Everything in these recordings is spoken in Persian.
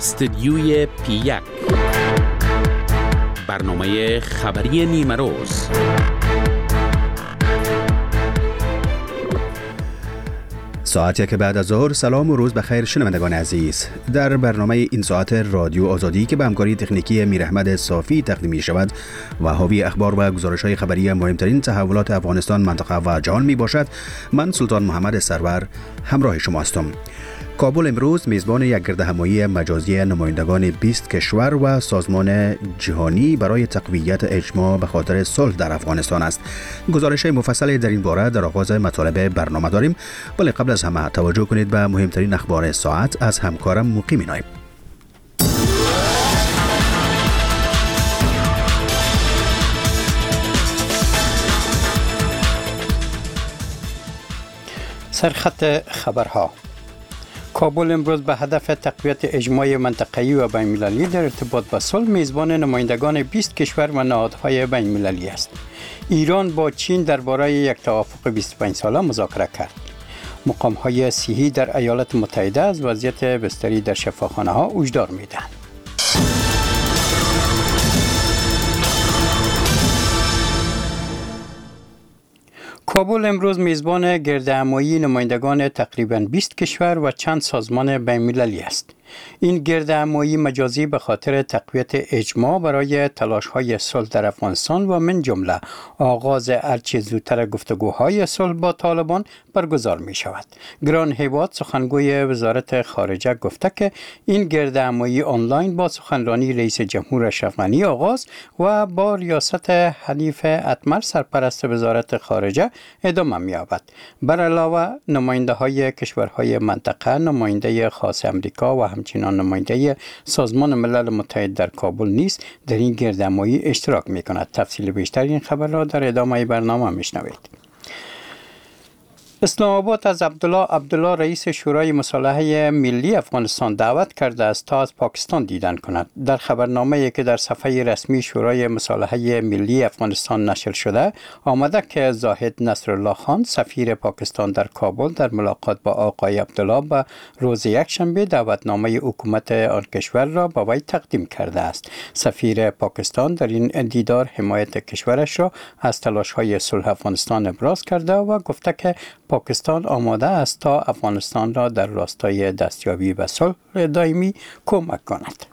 استدیوی P1 برنامه خبری نیمه روز. ساعتی که بعد از ظهر. سلام و روز بخیر شنوندگان عزیز. در برنامه این ساعت رادیو آزادی که به همکاری تکنیکی میر احمد صافی تقدیم می شود و حاوی اخبار و گزارش‌های خبری مهمترین تحولات افغانستان، منطقه و جهان می باشد، من سلطان محمد سرور همراه شما هستم. کابل امروز میزبان یک گردهمایی مجازی نمایندگان 20 کشور و سازمان جهانی برای تقویت اجماع به خاطر صلح در افغانستان است. گزارش مفصلی در این باره در آغاز مطالب برنامه داریم، ولی قبل از همه توجه کنید به مهمترین اخبار ساعت از همکارم مقیم نایب. سرخط خبرها. کابل امروز به هدف تقویت اجماع منطقه‌ای و بین‌المللی در ارتباط با صلح میزبان نمایندگان 20 کشور و نهادهای بین‌المللی است. ایران با چین درباره یک توافق 25 ساله مذاکره کرد. مقام‌های صحی در ایالات متحده از وضعیت بستری در شفاخانه‌ها هشدار می‌دهند. کابل امروز میزبان گردهمایی نمایندگان تقریباً 20 کشور و چند سازمان بین‌المللی است. این گردهمایی مجازی به خاطر تقویت اجماع برای تلاش‌های صلح در افغانستان و من جمله آغاز هرچه زودتر گفتگوهای صلح با طالبان برگزار می شود. گران هیواد سخنگوی وزارت خارجه گفته که این گردهمایی آنلاین با سخنرانی رئیس جمهور اشرف غنی آغاز و با ریاست حنیف اتمر سرپرست وزارت خارجه ادامه می یابد. بر علاوه نماینده های کشورهای منطقه، نماینده خاص امریکا و همچنان نماینده سازمان ملل متحد در کابل نیز در این گردهمایی اشتراک می کند. تفصیل بیشتر این خبر را در ادامه برنامه می شنوید. اسلام آباد از عبدالله رئیس شورای مصالحه ملی افغانستان دعوت کرده است تا از پاکستان دیدن کند. در خبرنامه‌ای که در صفحه رسمی شورای مصالحه ملی افغانستان نشر شده آمده که زاهد نصرالله خان سفیر پاکستان در کابل در ملاقات با آقای عبدالله به روز یکشنبه دعوتنامه حکومت آن کشور را به وی تقدیم کرده است. سفیر پاکستان در این دیدار حمایت کشورش را از تلاش‌های صلح افغانستان ابراز کرده و گفته که پاکستان آماده است تا افغانستان را در راستای دستیابی به صلح دائمی کمک کند.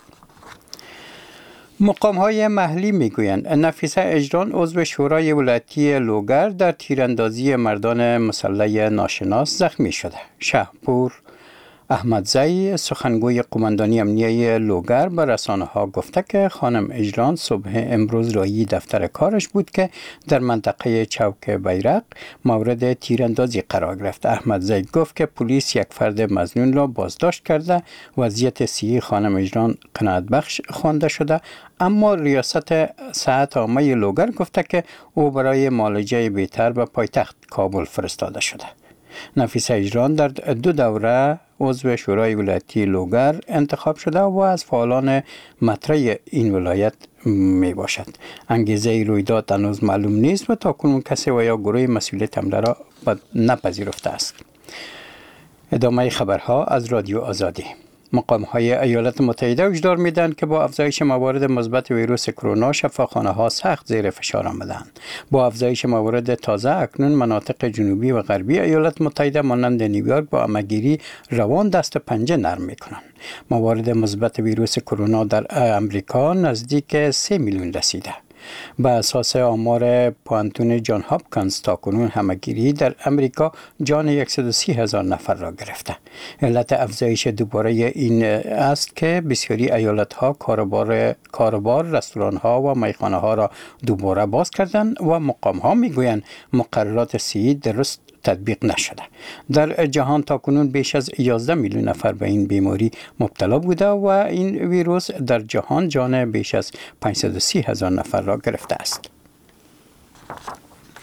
مقام‌های محلی میگویند نفیسه اجران عضو شورای ولایتی لوگر در تیراندازی مردان مسلح ناشناس زخمی شده. شهپور احمدزی سخنگوی قماندانی امنیه لوگر به رسانه‌ها گفته که خانم اجران صبح امروز راهی دفتر کارش بود که در منطقه چوک بیرق مورد تیراندازی قرار گرفت. احمدزی گفت که پلیس یک فرد مظنون را بازداشت کرده. وضعیت صحی خانم اجران قناعت بخش خوانده شده، اما ریاست صحت عامه لوگر گفته که او برای معالجه بهتر به پایتخت کابل فرستاده شده. نفیسه اجران در 2 دوره عضو شورای ولایتی لوگر انتخاب شده و از فعالان مطرح این ولایت می باشد. انگیزه رویداد هنوز معلوم نیست و تاکنون کسی و یا گروه مسئولیت حمله را نپذیرفته است. ادامه خبرها از رادیو آزادی. مقام‌های ایالات متحده هشدار می‌دهند که با افزایش موارد مثبت ویروس کرونا شفاخانه‌ها سخت زیر فشار آمدند. با افزایش موارد تازه اکنون مناطق جنوبی و غربی ایالات متحده مانند نیویورک با همه‌گیری روان دست پنجه نرم می‌کنند. موارد مثبت ویروس کرونا در امریکا نزدیک 3 میلیون رسیده. به اساس آمار پوانتون جان هاپکینز تاکنون همه‌گیری در امریکا جان 130,000 نفر را گرفته. علت افزایش دوباره این است که بسیاری ایالت‌ها کاروبار رستوران‌ها و میخانه‌ها را دوباره باز کردند و مقام‌ها می‌گویند مقررات صحی درست تطبیق نشده. در جهان تاکنون بیش از 11 میلیون نفر به این بیماری مبتلا بوده و این ویروس در جهان جان بیش از 530,000 نفر را گرفته است.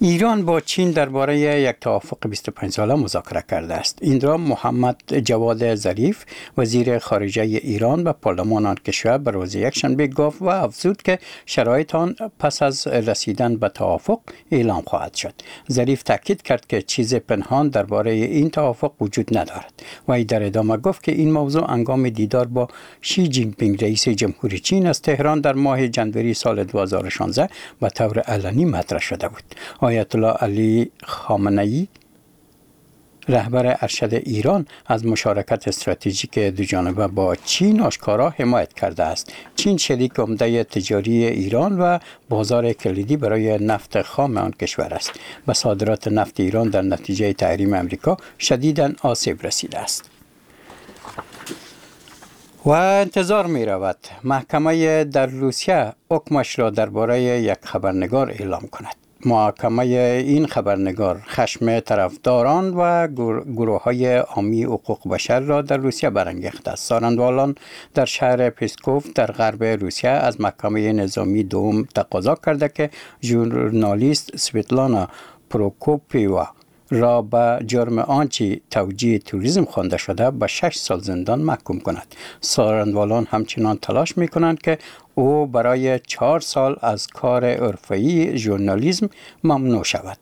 ایران با چین درباره یک توافق 25 ساله مذاکره کرده است. این را محمد جواد ظریف وزیر خارجه ایران به پارلمان آن کشور به روز یکشنبه گفت و افزود که شرایط آن پس از رسیدن به توافق اعلام خواهد شد. ظریف تاکید کرد که چیز پنهان درباره این توافق وجود ندارد و ای در ادامه گفت که این موضوع هنگام دیدار با شی جین پینگ رئیس جمهوری چین از تهران در ماه جنوری سال 2016 به طور علنی مطرح شده بود. آیت الله علی خامنه‌ای رهبر ارشد ایران از مشارکت استراتژیک دوجانبه با چین آشکارا حمایت کرده است. چین شریک عمده تجاری ایران و بازار کلیدی برای نفت خام آن کشور است. به صادرات نفت ایران در نتیجه تحریم امریکا شدیداً آسیب رسیده است. و انتظار می رود محکمه در روسیه حکمش را درباره یک خبرنگار اعلام کند. محاکمه این خبرنگار خشم طرفداران و گروه‌های حامی حقوق بشر را در روسیه برانگیخته است. سارندوالان در شهر پسکوف در غرب روسیه از محکمه نظامی دوم تقاضا کرده که ژورنالیست سویتلانا پروکوپیوا را به جرم آنچه توجیه توریسم خوانده شده به 6 سال زندان محکوم کند. سارندوالان همچنان تلاش می کنند که او برای 4 سال از کار حرفه‌ای ژورنالیسم ممنوع شود.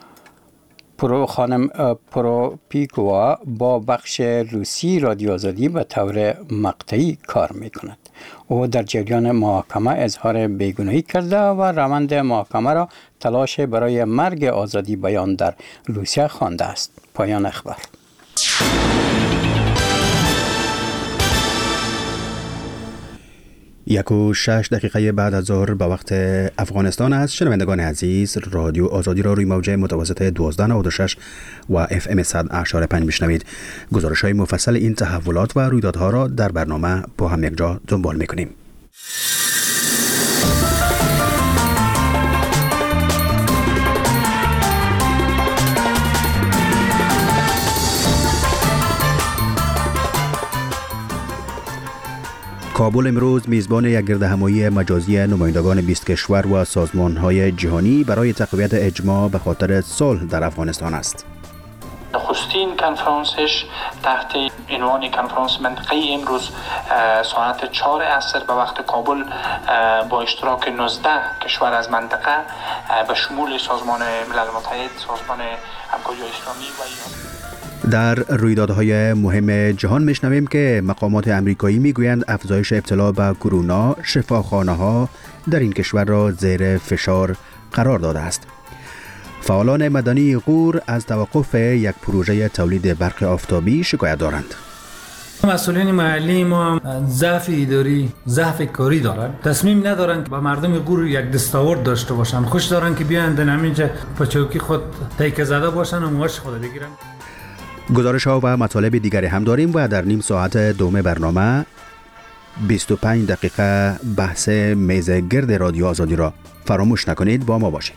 خانم پروپیکوا با بخش روسی رادیو آزادی به طور مقطعی کار می کند. او در جریان محاکمه اظهار بیگناهی کرده و روند محاکمه را تلاش برای مرگ آزادی بیان در روسیه خوانده است. پایان اخبار. 1:06 بعد از ظهر به وقت افغانستان است. شنوندگان عزیز، رادیو آزادی را روی موج متوسط 1296 و FM 100.5 میشنوید. گزارش های مفصل این تحولات و رویدادها را در برنامه با هم یک جا دنبال میکنیم. کابل امروز میزبان یک گردهمایی مجازی نمایندگان 20 کشور و سازمان‌های جهانی برای تقویت اجماع به خاطر صلح در افغانستان است. نخستین کنفرانسش تحت عنوان کنفرانس منطقه‌ای امروز ساعت 4 عصر به وقت کابل با اشتراک 19 کشور از منطقه به شمول سازمان ملل متحد، سازمان همکاری اسلامی و ایران. در رویدادهای مهم جهان میشنویم که مقامات امریکایی میگویند افزایش ابتلا به کرونا شفاخانه‌ها در این کشور را زیر فشار قرار داده است. فعالان مدنی غور از توقف یک پروژه تولید برق آفتابی شکایت دارند. مسئولین محلی ما ضعف اداری، ضعف کاری دارند. تصمیم ندارند که با مردم غور یک دستاورد داشته باشند. خوش دارند که بیاند همینجا با چوکی خود تیکه زده باشند و معاش خود بگیرند. گزارش ها و مطالب دیگری هم داریم و در نیم ساعت دوم برنامه 25 دقیقه بحث میز گرد رادیو آزادی را فراموش نکنید، با ما باشید.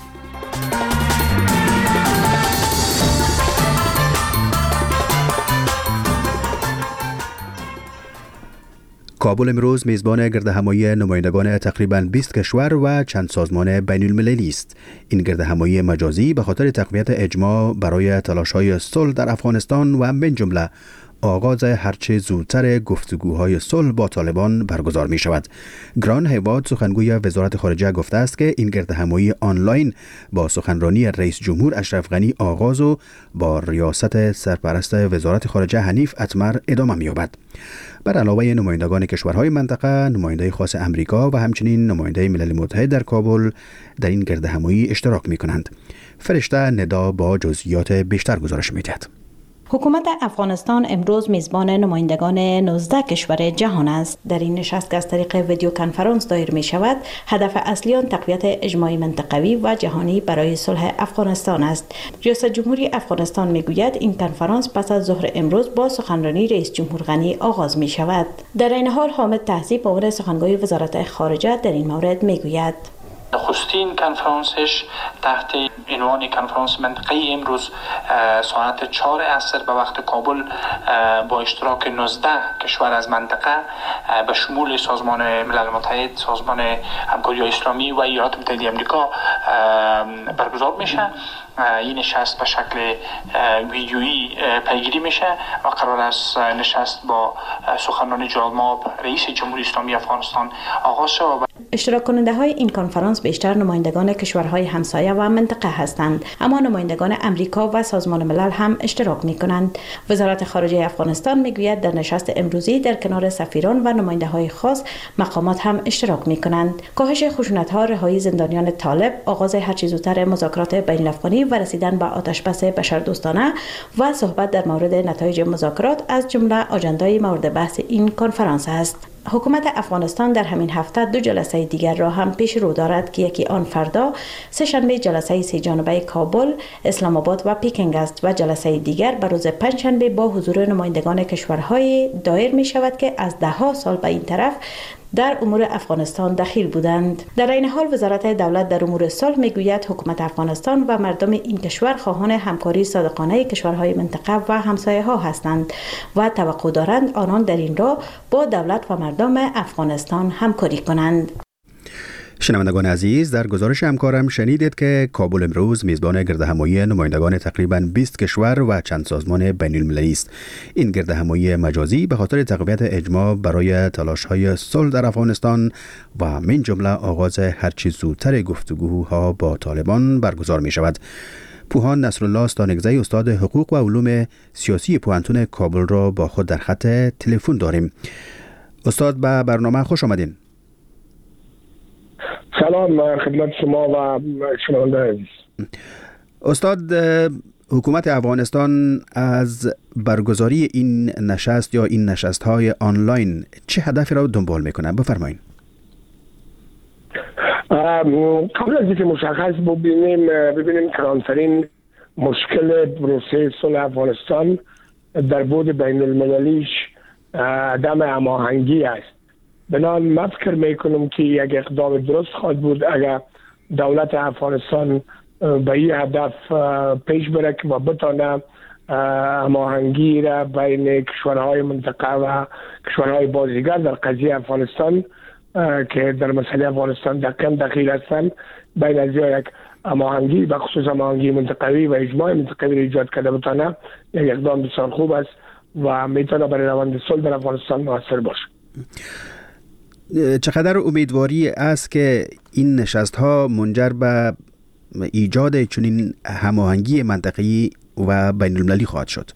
کابل امروز میزبان گردهمایی نمایندگان تقریباً 20 کشور و چند سازمان بین المللی است. این گردهمایی مجازی به خاطر تقویت اجماع برای تلاش‌های صلح در افغانستان و من جمله آغاز هرچه زودتر گفتگوهای صلح با طالبان برگزار می شود. گران هیواد سخنگوی وزارت خارجه گفته است که این گردهمایی آنلاین با سخنرانی رئیس جمهور اشرف غنی آغاز و با ریاست سرپرست وزارت خارجه حنیف اتمر ادامه می یابد. بر علاوه نمایندگان کشورهای منطقه، نماینده خاص امریکا و همچنین نماینده ملل متحد در کابل در این گردهمایی اشتراک می کنند. فرشته ندا با جزئیات بیشتر گزارش می دهد. حکومت افغانستان امروز میزبان نمایندگان 19 کشور جهان است. در این نشست که از طریق ویدیو کنفرانس دایر می شود، هدف اصلی آن تقویت اجماع منطقوی و جهانی برای صلح افغانستان است. ریاست جمهوری افغانستان می گوید این کنفرانس پس از ظهر امروز با سخنرانی رئیس جمهور غنی آغاز می شود. در این حال حامد تهذیب به عنوان سخنگوی وزارت خارجه در این مورد می گوید نخستین کنفرانسش تحت عنوان کنفرانس منطقه‌ای امروز ساعت 4 عصر به وقت کابل با اشتراک 19 کشور از منطقه به شمول سازمان ملل متحد، سازمان همکاری اسلامی و ایالات متحده آمریکا برگزار میشه. این نشست به شکل ویدیویی پیگیری میشه و قرار است نشست با سخنرانی جالماب رئیس جمهوری اسلامی افغانستان آغاز شود. اشتراک کننده های این کنفرانس بیشتر نمایندگان کشورهای همسایه و منطقه هستند، اما نمایندگان امریکا و سازمان ملل هم اشتراک می کنند. وزارت خارجه افغانستان می گوید در نشست امروزی در کنار سفیران و نماینده های خاص مقامات هم اشتراک می کنند. کاهش خشونت ها، رهایی زندانیان طالب، آغاز هر چه زودتر مذاکرات بین الافغانی و رسیدن به آتشبس بشردوستانه و صحبت در مورد نتایج مذاکرات از جمله آجندای مورد بحث این کنفرانس است. حکومت افغانستان در همین هفته 2 جلسه دیگر را هم پیش رو دارد که یکی آن فردا سه‌شنبه جلسه 3 جانبه کابل، اسلام آباد و پکینگ است و جلسه دیگر بر روز پنجشنبه با حضور نمایندگان کشورهای دایر می شود که از 10 سال به این طرف در امور افغانستان دخیل بودند. در این حال وزارت دولت در امور صلح میگوید حکومت افغانستان و مردم این کشور خواهان همکاری صادقانه کشورهای منطقه و همسایه ها هستند و توقع دارند آنان در این راه با دولت و مردم افغانستان همکاری کنند. شنوندگان عزیز، در گزارش همکارم شنیدید که کابل امروز میزبان گردهمایی نمایندگان تقریباً 20 کشور و چند سازمان بین المللی است. این گردهمایی مجازی به خاطر تقویت اجماع برای تلاش‌های صلح در افغانستان و من جمله آغاز هرچی زودتر گفتگوها با طالبان برگزار می شود. پوهان نصرالله ستانکزی، استاد حقوق و علوم سیاسی پوهنتون کابل را با خود در خط تلفن داریم. استاد، به برنامه خوش آمدین. سلام خدمت شما و شنونده عزیز. استاد، حکومت افغانستان از برگزاری این نشست یا این نشست‌های آنلاین چه هدفی را دنبال می‌کنه؟ بفرمایید. قبل از اینکه مشخص ببینیم کلانترین مشکل پروسه صلح افغانستان در بود بین المللیش عدم هماهنگی است. بنابراین من فکر میکنم که یک اقدام درست خواهد بود اگر دولت افغانستان به این هدف پیش بره که و بتانه هماهنگی را بین کشورهای منطقه و کشورهای بازیگر در قضیه افغانستان که در مسئله افغانستان دخیل هستند، بین از یک هماهنگی و خصوص هماهنگی منطقوی و اجماع منطقوی را ایجاد کرده بتانه یک اقدام بسیار خوب است و میتونه برای روند صلح در افغانستان موثر باشه. چقدر امیدواری است که این نشست ها منجر به ایجاد چنین هماهنگی منطقه‌ای و بین المللی خواهد شد؟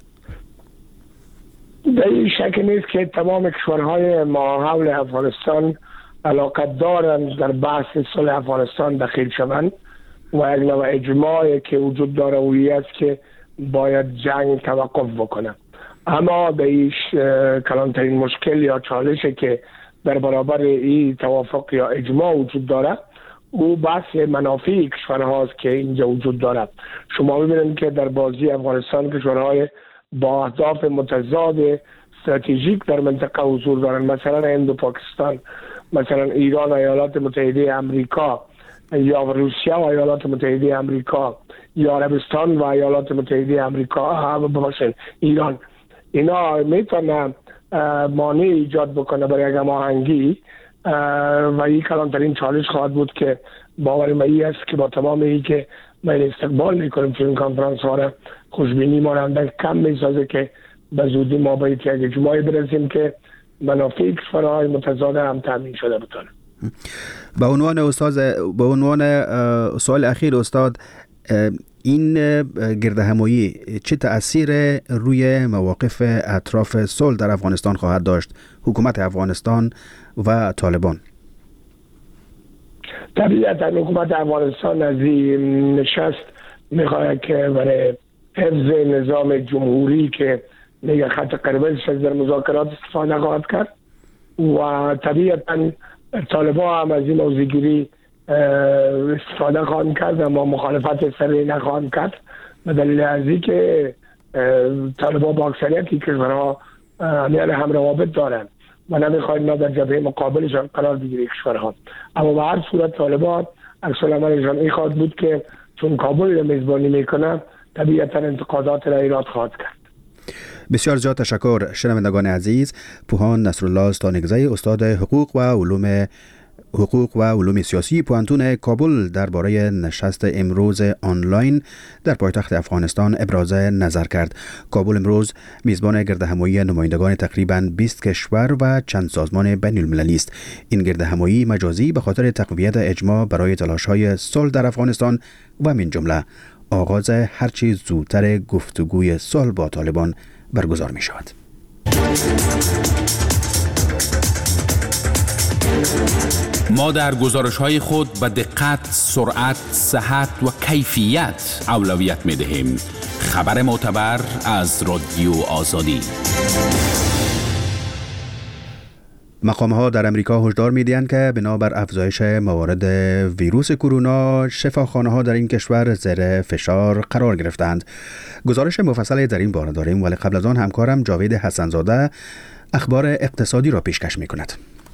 در این شک نیست که تمام کشورهای ما حول افغانستان علاقه دارند در بحث صلح افغانستان دخیل شوند و یک نوع اجماعی که وجود داره اویی است که باید جنگ توقف بکنه. اما به این کلانترین مشکل یا چالشی که در برابر این توافق یا اجماع وجود داره او بحث منافع کشورهاست که اینجا وجود داره. شما ببینید که در بازی افغانستان کشورهای با اهداف متضاد استراتژیک در منطقه حضور دارند، مثلا هند و پاکستان، مثلا ایران و ایالات متحده آمریکا، یا روسیه و ایالات متحده آمریکا، یا عربستان و ایالات متحده آمریکا، ایران. اینا میتونن مانع ایجاد بکنه برای یک هماهنگی و این کلانترین چالش خواهد بود که باور من است که با تمام این که ما استقبال میکنیم چون این کنفرانس ها را خوشبینی ماننده کم میسازه که به زودی ما باید یک اجماعی برسیم که منافع کشورهای متضاد هم تامین شده بتونه. به عنوان سوال اخیر استاد، این گردهمایی چه تأثیر روی مواقف اطراف صلح در افغانستان خواهد داشت؟ حکومت افغانستان و طالبان. طبیعتا حکومت افغانستان از این نشست میخواهد که برای حفظ نظام جمهوری که میگه خط قرمز در مذاکرات استفاده خواهد کرد و طبیعتا طالبان هم از این موضوعگیری استفاده خواهند کرد اما مخالفت سری نخواهند کرد به دلیل از اینکه طالبان با اکثریتی کشورها هم روابط دارند و نمیخواهند ما در جبهه مقابلشان قرار بگیره کشورها. اما به هر صورت طالبان اکثر عملشان این خواهد بود که چون کابل را میزبانی میکنه طبیعتا انتقادات را ایراد خواهد کرد. بسیار زیاد تشکر. شنوندگان عزیز، پوهان نصرالله ستانکزی، استاد حقوق و علوم حقوق و علوم سیاسی پوانتون کابل درباره نشست امروز آنلاین در پایتخت افغانستان ابراز نظر کرد. کابل امروز میزبان گردهمایی نمایندگان تقریباً 20 کشور و چند سازمان بین المللی است. این گردهمایی مجازی به خاطر تقویت اجماع برای تلاش‌های صلح در افغانستان و من جمله آغاز هرچی زودتر گفتگوی صلح با طالبان برگزار می شود. ما در گزارش‌های خود به دقت، سرعت، صحت و کیفیت اولویت می‌دهیم. خبر معتبر از رادیو آزادی. مقام‌ها در امریکا هشدار می‌دهند که بنابر افزایش موارد ویروس کرونا، شفاخانه‌ها در این کشور زیر فشار قرار گرفتند. گزارش مفصلی در این باره داریم، ولی قبل از آن همکارم جاوید حسن‌زاده اخبار اقتصادی را پیشکش می‌کند.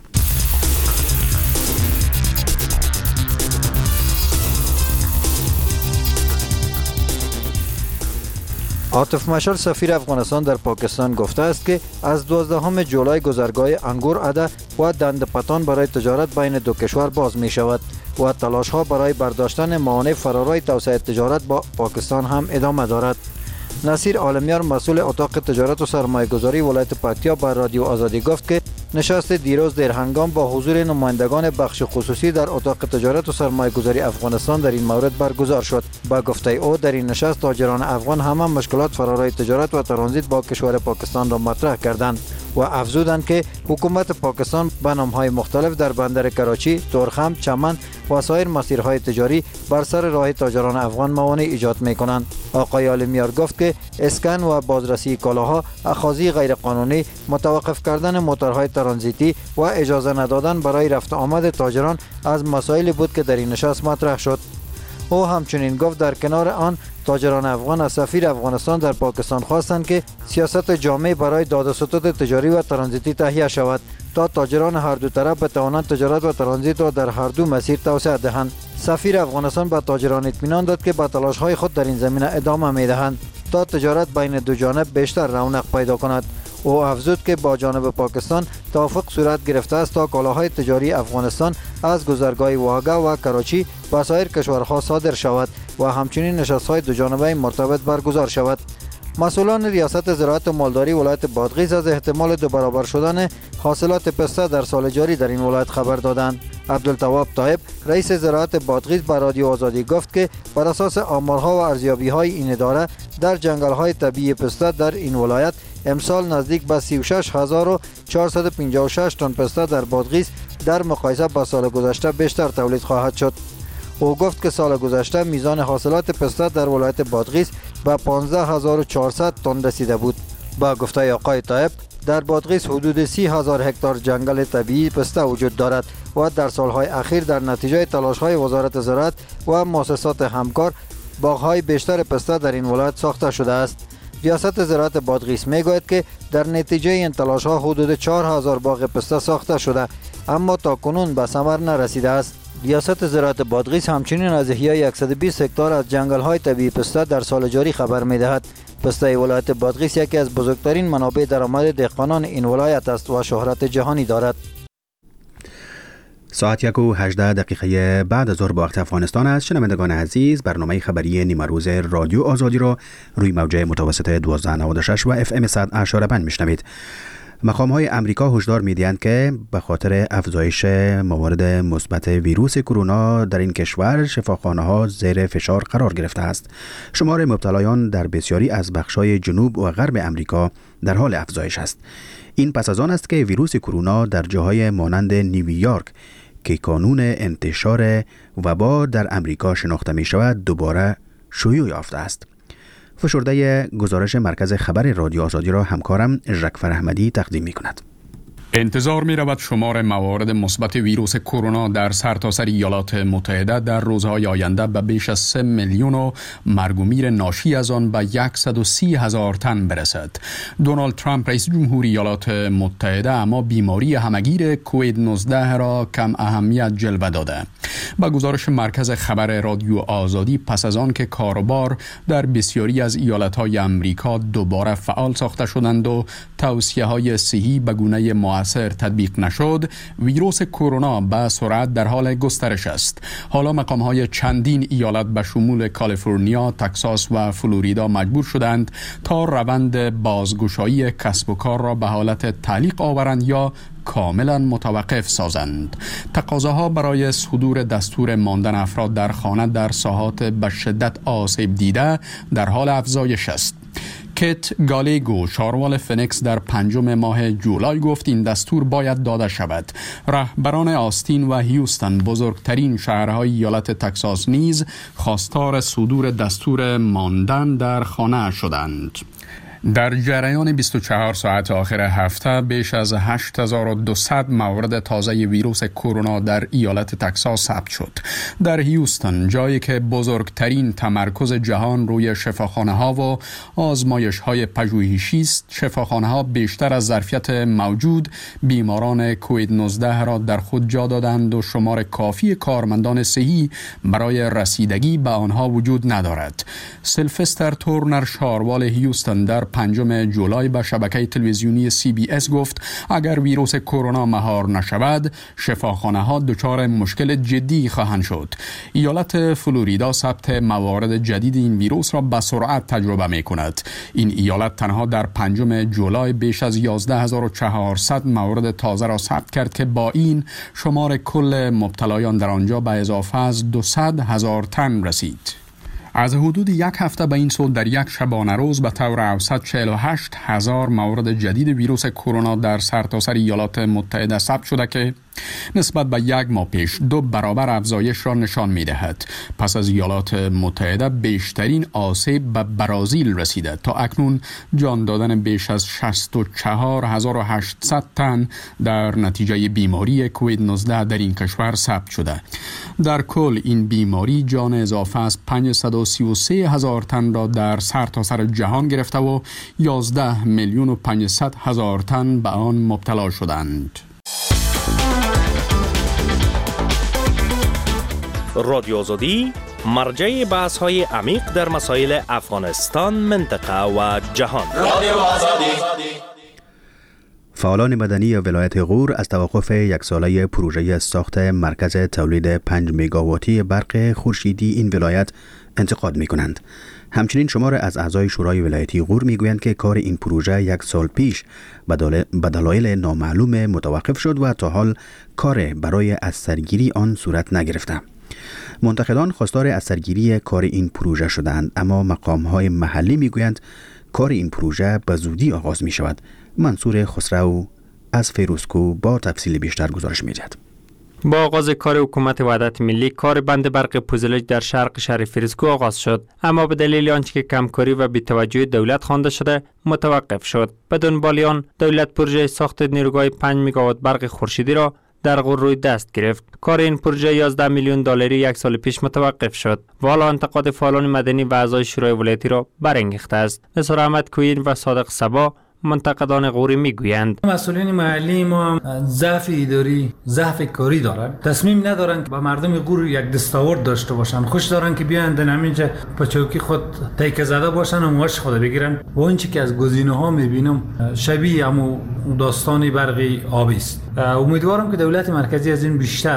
عاطف مشال سفیر افغانستان در پاکستان گفته است که از 12 جولای گذرگاه انگور عده و دندپتان برای تجارت بین دو کشور باز می شود و تلاش ها برای برداشتن موانع فرارای توسعه تجارت با پاکستان هم ادامه دارد. نصیر عالمیار مسئول اتاق تجارت و سرمایه گذاری ولایت پکتیا با رادیو آزادی گفت که نشست دیروز در هنگام با حضور نمایندگان بخش خصوصی در اتاق تجارت و سرمایه گذاری افغانستان در این مورد برگزار شد. با گفته او در این نشست تاجران افغان همه مشکلات فرارای تجارت و ترانزیت با کشور پاکستان را مطرح کردند و افزودند که حکومت پاکستان به نام‌های مختلف در بندر کراچی، تورخم، چمن و سایر مسیرهای تجاری بر سر راه تاجران افغان موانع ایجاد می‌کنند. آقای عالمیار گفت که اسکن و بازرسی کالاها، اخاذی غیرقانونی، متوقف کردن موتورهای ترانزیتی و اجازه ندادن برای رفت آمد تاجران از مسائلی بود که در این نشست مطرح شد. او همچنین گفت در کنار آن تاجران افغان از سفیر افغانستان در پاکستان خواستند که سیاست جامع برای داد و ستد تجاری و ترانزیتی تهیه شود تا تاجران هر دو طرف بتوانند تجارت و ترانزیت را در هر دو مسیر توسعه دهند. سفیر افغانستان به تاجران اطمینان داد که به تلاش‌های خود در این زمینه ادامه می‌دهند تا تجارت بین دو جانب بیشتر رونق پیدا کند. او افزود که با جانب پاکستان توافق صورت گرفته است تا کالاهای تجاری افغانستان از گذرگاه واگا و کراچی به سایر کشورها صادر شود و همچنین نشست‌های دو جانبه مرتبط برگزار شود. مسئولان ریاست زراعت و مالداری ولایت بادغیس از احتمال 2 برابر شدن حاصلات پسته در سال جاری در این ولایت خبر دادند. عبدالتواب طایب رئیس زراعت بادغیس به رادیو آزادی گفت که بر اساس آمارها و ارزیابی‌های این اداره در جنگل‌های طبیعی پسته در این ولایت امسال نزدیک به 36456 تن پسته در بادغیس در مقایسه با سال گذشته بیشتر تولید خواهد شد. او گفت که سال گذشته میزان حاصلات پسته در ولایت بادغیس به 15400 تن رسیده بود. با گفته آقای طایب در بادغیس حدود 30,000 هکتار جنگل طبیعی پسته وجود دارد و در سالهای اخیر در نتیجه تلاش‌های وزارت زراعت و مؤسسات همکار باغ‌های بیشتر پسته در این ولایت ساخته شده است. ریاست زراعت بادغیس میگوید که در نتیجه این تلاش‌ها حدود 4000 باغ پسته ساخته شده اما تا کنون به ثمر نرسیده است. ریاست زراعت بادغیس همچنین از احیای 120 هکتار از جنگل‌های طبیعی پسته در سال جاری خبر می‌دهد. پسته ولایت بادغیس یکی از بزرگترین منابع درآمد دهقانان این ولایت است و شهرت جهانی دارد. ساعت 1:18 بعد از ظهر با وقت افغانستان است. شنوندگان عزیز، برنامه خبری نیمه روز رادیو آزادی را روی موجه متوسط 1296 و FM 100.5 میشنوید. مقام‌های امریکا هشدار می‌دهند که به خاطر افزایش موارد مثبت ویروس کرونا در این کشور شفاخانه‌ها زیر فشار قرار گرفته است. شمار مبتلایان در بسیاری از بخش‌های جنوب و غرب امریکا در حال افزایش است. این پس از آن است که ویروس کرونا در جاهای مانند نیویورک که کانون انتشار وبا در امریکا شناخته می شود دوباره شیوع یافته است. فشرده گزارش مرکز خبر رادیو آزادی را همکارم ژکفر احمدی تقدیم می کند. انتظار می رود شمار موارد مثبت ویروس کرونا در سرتاسر ایالات متحده در روزهای آینده به بیش از 3 میلیون و مرگ و میر ناشی از آن به 130,000 تن برسد. دونالد ترامپ رئیس جمهوری ایالات متحده اما بیماری همگیر کووید 19 را کم اهمیت جلوه داده. با گزارش مرکز خبر رادیو آزادی، پس از آن که کاروبار در بسیاری از ایالت‌های امریکا دوباره فعال ساخته شدند و توصیه‌های صحی به گونه مؤثر تطبیق نشد، ویروس کرونا به سرعت در حال گسترش است. حالا مقام‌های چندین ایالت به شمول کالیفرنیا، تگزاس و فلوریدا مجبور شدند تا روند بازگشایی کسب و کار را به حالت تعلیق آورند یا کاملا متوقف سازند. تقاضاها برای صدور دستور ماندن افراد در خانه در ساحات به شدت آسیب دیده در حال افزایش است. کیت گالیگو، شاروال فینیکس، در 5 ماه جولای گفت این دستور باید داده شود. رهبران آستین و هیوستن، بزرگترین شهرهای ایالت تگزاس، نیز خواستار صدور دستور ماندن در خانه شدند. در جریان 24 ساعت آخر هفته بیش از 8200 مورد تازه ویروس کرونا در ایالت تگزاس ثبت شد. در هیوستن، جایی که بزرگترین تمرکز جهان روی شفاخانه‌ها و آزمایش‌های پژوهشی است، شفاخانه‌ها بیشتر از ظرفیت موجود بیماران کووید 19 را در خود جا دادند و شمار کافی کارمندان صحی برای رسیدگی به آنها وجود ندارد. سیلفستر تورنر، شاروال هیوستن، در 5 جولای به شبکه تلویزیونی CBS گفت اگر ویروس کرونا مهار نشود، شفاخانه‌ها دچار مشکل جدی خواهند شد. ایالت فلوریدا ثبت موارد جدید این ویروس را به سرعت تجربه می‌کند. این ایالت تنها در 5 جولای بیش از 11400 مورد تازه را ثبت کرد که با این شمار کل مبتلایان در آنجا به اضافه از 200,000 تن رسید. از حدود یک هفته به این سو در یک شبانه روز به طور اوسط 48,000 مورد جدید ویروس کرونا در سرتاسر ایالات متحده ثبت شده که نسبت به یک ماه پیش 2 برابر افزایش را نشان می دهد. پس از ایالات متحده بیشترین آسیب به برزیل رسیده. تا اکنون جان دادن بیش از 64800 تن در نتیجه بیماری کووید 19 در این کشور ثبت شده. در کل این بیماری جان اضافه از 533,000 تن را در سرتاسر جهان گرفته و 11,500,000 تن به آن مبتلا شدند. رادیو آزادی، مرجع بحث‌های عمیق در مسائل افغانستان، منطقه و جهان. رادیو آزادی. فعالان مدنی ولایت غور از توقف یک ساله پروژه ساخت مرکز تولید 5 مگاواتی برق خورشیدی این ولایت انتقاد می‌کنند. همچنین شمار از اعضای شورای ولایتی غور میگویند که کار این پروژه 1 سال پیش به دلایل نامعلوم متوقف شد و تا حال کار برای از سرگیری آن صورت نگرفته. منتقدان خواستار از سرگیری کار این پروژه شدند، اما مقام‌های محلی میگویند کار این پروژه به زودی آغاز می شود. منصور خسرو از فیروزکو با تفصیل بیشتر گزارش می‌دهد. با آغاز کار حکومت وحدت ملی، کار بند برق پوزلج در شرق شهر فیروزکو آغاز شد، اما به دلیل آنچه که کمکاری و بی‌توجهی دولت خوانده شده متوقف شد. به دنبال آن دولت پروژه ساخت نیروگاه 5 مگاوات برق خورشیدی را در غور روی دست گرفت. کار این پروژه 11 میلیون دلاری 1 سال پیش متوقف شد و حالا انتقاد فعالان مدنی و اعضای شورای ولایتی را برانگیخته است. نثار احمد کوین و صادق صبا منتقدان غوری میگویند مسئولین محلی ما ضعف اداری، ضعف کاری دارند. تصمیم ندارند که با مردم غور یک دستاورد داشته باشند. خوش دارند که بیان در همینجا با چوکی خود تیکه زده باشند و معاش خود بگیرن. و اون چیزی که از گزینه‌ها میبینم شبیه همون داستان برقی آبی است. امیدوارم که دولت مرکزی از این بیشتر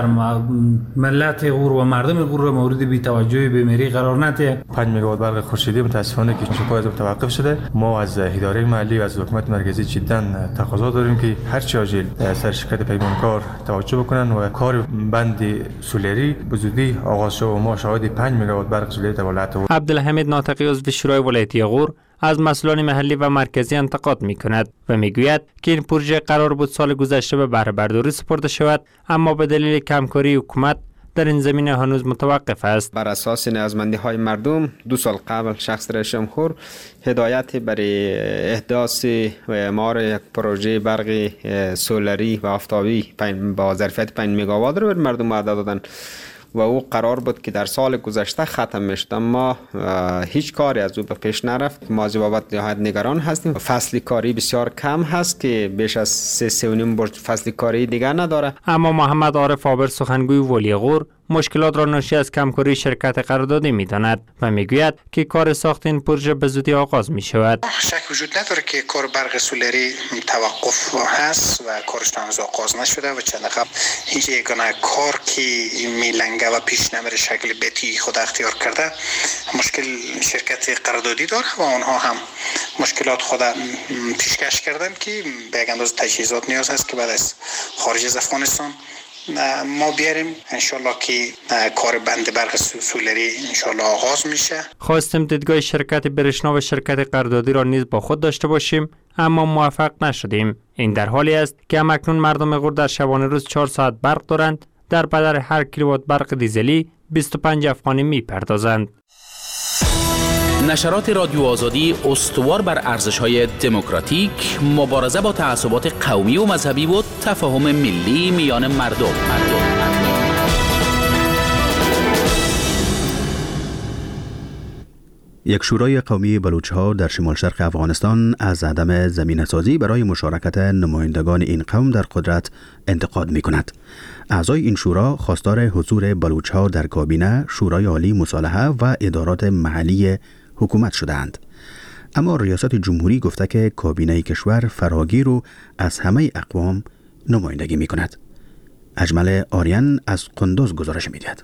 ملت غور و مردم غور را مورد بی‌توجهی بیماری قرار نده. 5 مگاوات برق خورشیدی متاسفانه که پاییز توقف شده. ما از اداره محلی و از حکومت مرکزی جدا تقاضا داریم که هر چه عاجل سر شرکت پیمانکار توجه بکنن و کار بند سولری به زودی آغاز شود و ما شاهد 5 مگاوات برق سولری در ولایت. عبدالحمید ناطقی عضو شورای ولایتی غور از مسئولان محلی و مرکزی انتقاد می‌کند و میگوید که این پروژه قرار بود سال گذشته به بهره برداری سپرده شود، اما به دلیل کمکاری حکومت در این زمینه هنوز متوقف است. بر اساس نیازمندی‌های مردم 2 سال قبل شخص رئیس جمهور هدایت برای احداث و اعمار یک پروژه برق سولری و آفتابی با ظرفیت 5 مگاوات رو به مردم وعده دادن و او قرار بود که در سال گذشته ختم میشد، اما هیچ کاری از او به پیش نرفت. ما از بابت نهایت نگران هستیم. فصل کاری بسیار کم هست که بیش از 3.5 فصل کاری دیگر نداره. اما محمد عارف آبر سخنگوی ولی غور مشکلات را ناشی از کمکاری شرکت قراردادی می‌داند و می‌گوید که کار ساخت این پروژه به زودی آغاز می‌شود. شک وجود نداره که کار برق سولری توقف هست و کارش هنوز آغاز نشده و چند قبل هیچ یگانه کار که میلنگه و پیش نمیره شکل بیتی خود اختیار کرده مشکل شرکت قراردادی داره و آنها هم مشکلات خود پیشکش کردن که به یک اندازه تجهیزات نیاز هست که بعد از خارج از افغانستان ما بیاریم انشالله که کار بند برق سولری انشالله آغاز میشه. خواستیم دیدگاه شرکت برشنا و شرکت قراردادی را نیز با خود داشته باشیم اما موفق نشدیم. این در حالی است که همکنون مردم غور در شبانه روز 4 ساعت برق دارند، در بدل هر کیلووات برق دیزلی 25 افغانی میپردازند. نشرات رادیو آزادی استوار بر ارزش‌های دموکراتیک، مبارزه با تعصبات قومی و مذهبی و تفاهم ملی میان مردم. یک شورای قومی بلوچ‌ها در شمال شرق افغانستان از عدم زمینه‌سازی برای مشارکت نمایندگان این قوم در قدرت انتقاد می‌کند. اعضای این شورا خواستار حضور بلوچ‌ها در کابینه، شورای عالی مصالحه و ادارات محلی حکومت شدند. اما ریاست جمهوری گفته که کابینه کشور فراگیر و از همه اقوام نمایندگی می‌کند. اجمل آریان از قندوز گزارش می‌دهد.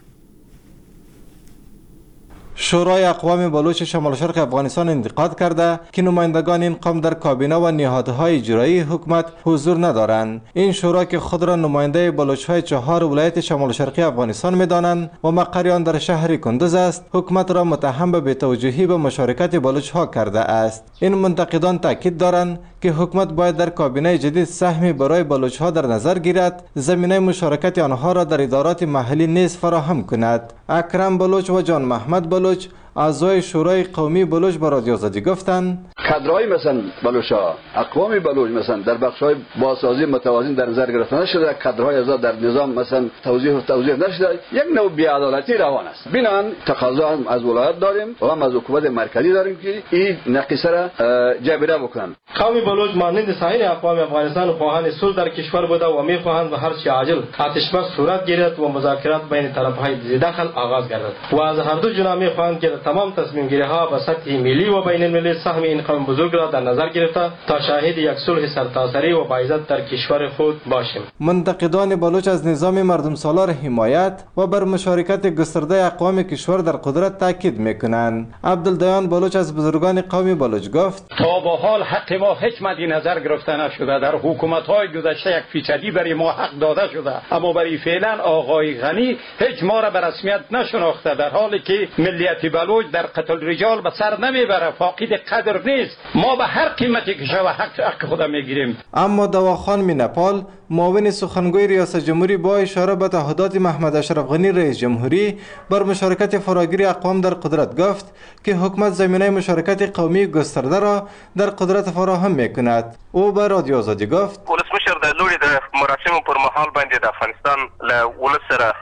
شورای اقوام بلوچ شمال شرق افغانستان انتقاد کرده که نمایندگان این قوم در کابینه و نهادهای اجرایی حکومت حضور ندارند. این شورا که خود را نماینده بلوچ‌های 4 ولایت شمال شرقی افغانستان می‌دانند و مقر آن در شهر کندوز است، حکومت را متهم به بی‌توجهی به مشارکت بلوچ‌ها کرده است. این منتقدان تاکید دارند که حکومت باید در کابینه جدید سهمی برای بلوچ‌ها در نظر گیرد، زمینه مشارکت آنها را در ادارات محلی نیز فراهم کند. اکرم بلوچ و جان محمد بلوچ اعضای شورای قومی بلوچ با رادیو آزادی گفتند کادرهای مثلا بلوچ‌ها اقوام بلوچ مثلا در بخش‌های بازسازی متوازن در نظر گرفته نشده، کادرهای از در نظام مثلا توزیع نشده، یک نوع بی‌عدالتی روان است. بنان تقاضا هم از ولایت داریم و هم از حکومت مرکزی داریم که این نقیصه را جبران بکنند. قوم بلوچ مانند سایر اقوام افغانستان خواهان صلح در کشور بوده و می‌خواهند و هر چه عاجل آتش‌بس صورت گیرد و مذاکرات بین طرف‌های ذی‌دخل آغاز گردد و از هر دو جانب می‌خواهند که تمام تصمیم گیری ها به سطح ملی و بین المللی سهم این قوم بزرگ را در نظر گرفته تا شاهد یک صلح سرتاسری و باعزت در کشور خود باشیم. منتقدان بلوچ از نظام مردم سالار حمایت و بر مشارکت گسترده اقوام کشور در قدرت تاکید میکنند. عبدالدیان بلوچ از بزرگان قوم بلوچ گفت تا به حال حق ما هیچ مدی نظر گرفته نشده. در حکومت‌های گذشته یک فیصدی برای ما حق داده شده، اما برای فعلا آقای غنی هیچ ما را به رسمیت نشناخته، در حالی که ملیت بلوچ در قتل رجال به سر نمیبره، فاقد قدر نیست. ما به هر قیمتی که شود حق خود میگیریم. اما دواخان مینپال معاون سخنگوی ریاست جمهوری با اشاره به تعهدات محمد اشرف غنی رئیس جمهوری بر مشارکت فراگیر اقوام در قدرت گفت که حکومت زمینه مشارکت قومی گسترده را در قدرت فراهم میکند. او به رادیو آزادی گفت ولسمشر د لوري د مراسمو پر مهال باندې د افغانستان له ولس سره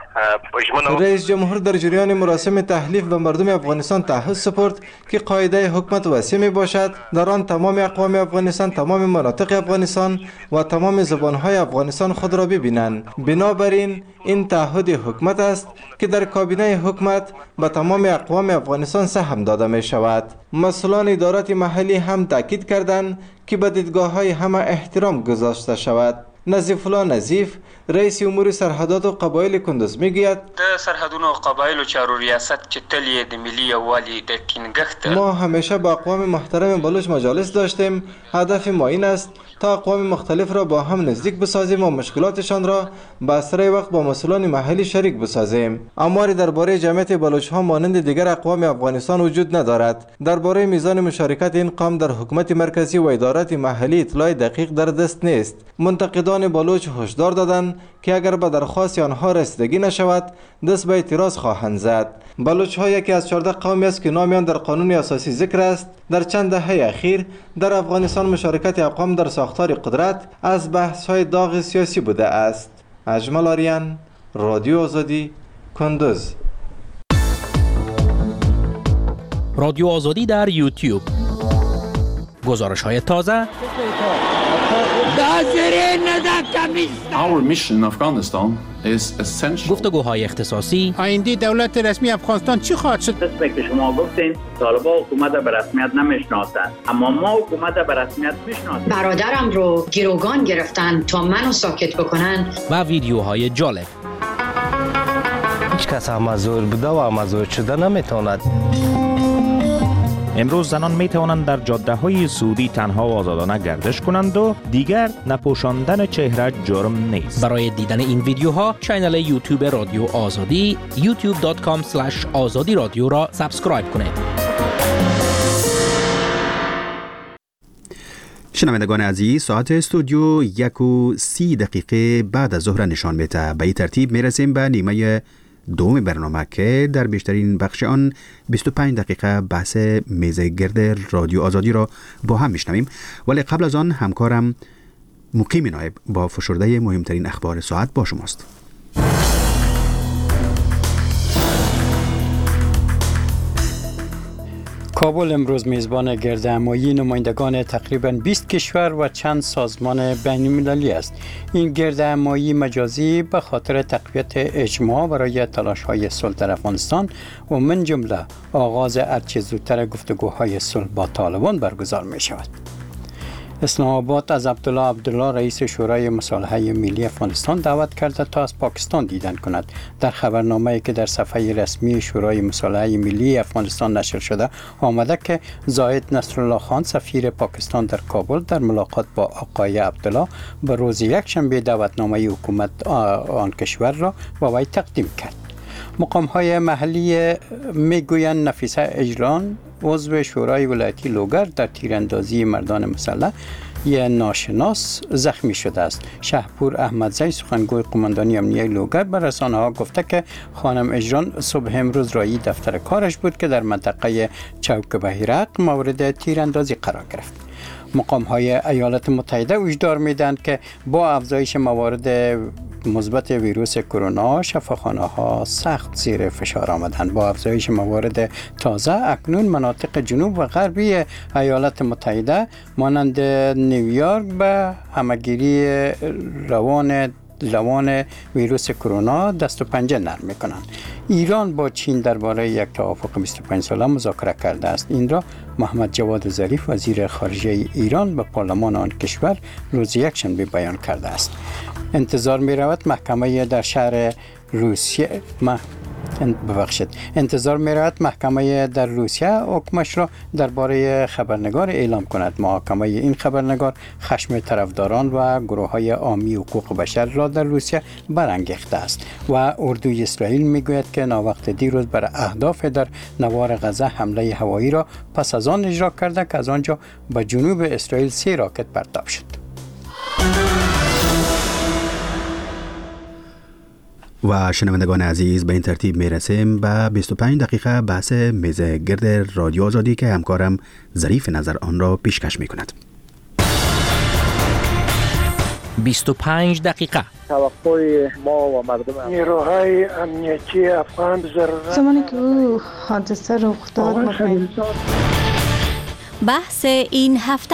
رئیس جمهور در جریان مراسم تحلیف به مردم افغانستان تعهد سپرد که قاعده حکومت وسیع می باشد، در آن تمام اقوام افغانستان، تمام مناطق افغانستان و تمام زبانهای افغانستان خود را ببینند. بنابراین این تعهد حکومت است که در کابینه حکومت به تمام اقوام افغانستان سهم داده می شود. مسئولان ادارات محلی هم تاکید کردند که به دیدگاه‌های همه احترام گذاشته شود. نظیف الله نظیف رئیس امور سرحدات و قبایل کندوز میگوید د سرحدونو او قبایلو چارو ریاست چې تل یې د ملي یووالي د ټینګښت ما همیشه با اقوام محترم بلوچ مجالس داشتیم. هدف ما این است تا اقوام مختلف را با هم نزدیک بسازیم و مشکلاتشان را به اسرع وقت با مسئولان محلی شریک بسازیم. آماری درباره جمعیت بلوچ ها مانند دیگر اقوام افغانستان وجود ندارد. درباره میزان مشارکت این قوم در حکومت مرکزی و ادارات محلی اطلاع دقیق در دست نیست. منتقدان بلوچ هشدار دادند که اگر به درخواست آنها رسیدگی نشود دست به اعتراض خواهند زد. بلوچ ها یکی از 14 قومی است که نام آن در قانون اساسی ذکر است. در چند دهه اخیر در افغانستان مشارکت اقوام در ساختار قدرت از بحث های داغ سیاسی بوده است. اجمل آریان، رادیو آزادی، کندوز. رادیو آزادی در یوتیوب. گزارش های تازه در Our mission in Afghanistan is essential. گفتگوهای اختصاصی. آینده دولت رسمی افغانستان چی خواهد شد؟ قسمی که شما گفتین طالبان حکومت به رسمیت نمیشناسند، اما ما حکومت به رسمیت میشناسیم. برادرم رو گروگان گرفتن تا منو ساکت بکنن. و ویدیوهای جالب. هیچ کس مزور بوده و مزور شده نمیتواند. امروز زنان می توانند در جاده های سعودی تنها و آزادانه گردش کنند و دیگر نپوشاندن چهره جرم نیست. برای دیدن این ویدیوها کانال یوتیوب رادیو آزادی youtube.com/azadi رادیو را سابسکرایب کنید. شنوندگان عزیز، ساعت استودیو 1:30 بعد از ظهر نشان میده. به این ترتیب میرسیم به نیمه دوم برنامه که در بیشترین بخش آن 25 دقیقه بحث میز گرد رادیو آزادی را با هم میشنویم، ولی قبل از آن همکارم مقیم نایب با فشرده مهمترین اخبار ساعت با شماست. کابل امروز میزبان گردهمایی نمایندگان تقریباً 20 کشور و چند سازمان بین‌المللی است. این گردهمایی مجازی به خاطر تقویت اجماع برای تلاش‌های صلح در افغانستان و من جمله آغاز هرچه زودتر گفتگوهای صلح با طالبان برگزار می شود. اسلام آباد از عبدالله رئیس شورای مصالحه ملی افغانستان دعوت کرده تا از پاکستان دیدن کند. در خبرنامه‌ای که در صفحه رسمی شورای مصالحه ملی افغانستان نشر شده آمده که زاهد نصرالله خان سفیر پاکستان در کابل در ملاقات با آقای عبدالله به روز یکشنبه دعوتنامه حکومت آن کشور را به وی تقدیم کرد. مقام‌های محلی میگویند نفیسه اجران عضو شورای ولایتی لوگر در تیراندازی مردان مسلح ناشناس زخمی شده است. شهپور احمدزی سخنگوی قماندانی امنیه لوگر به رسانه‌ها گفته که خانم اجران صبح امروز رای دفتر کارش بود که در منطقه چوک بهیرق مورد تیراندازی قرار گرفت. مقام‌های ایالات متحده هشدار میدهند که با افزایش موارد مثبت ویروس کرونا شفاخانه‌ها سخت زیر فشار آمدند. با افزایش موارد تازه اکنون مناطق جنوب و غربی ایالات متحده مانند نیویورک به همگیری روان ویروس کرونا دست و پنجه نرم می‌کنند. ایران با چین درباره یک توافق 25 ساله مذاکره کرده است. این را محمد جواد ظریف وزیر خارجه ایران به پارلمان آن کشور روز یکشنبه بیان کرده است. انتظار می‌رود محکمه در شهر روسیه در روسیه حکمش را درباره خبرنگار اعلام کند. محاکمه این خبرنگار خشم طرفداران و گروه‌های حامی حقوق بشر را در روسیه برانگیخته است و اردوی اسرائیل میگوید که ناوقت دیروز بر اهداف در نوار غزه حمله هوایی را پس از آن اجرا کرده که از آنجا به جنوب اسرائیل 3 راکت پرتاب شد. و شنوندگان عزیز، به این ترتیب میرسیم به 25 دقیقه بحث میز گرد رادیو آزادی که همکارم ظریف نظر آن را پیشکش میکند. 25 دقیقه توقع ما و مردم نیروهای امنیتی افغان ضرورت زمانی که او حادثه رخ داد بحث این هفته.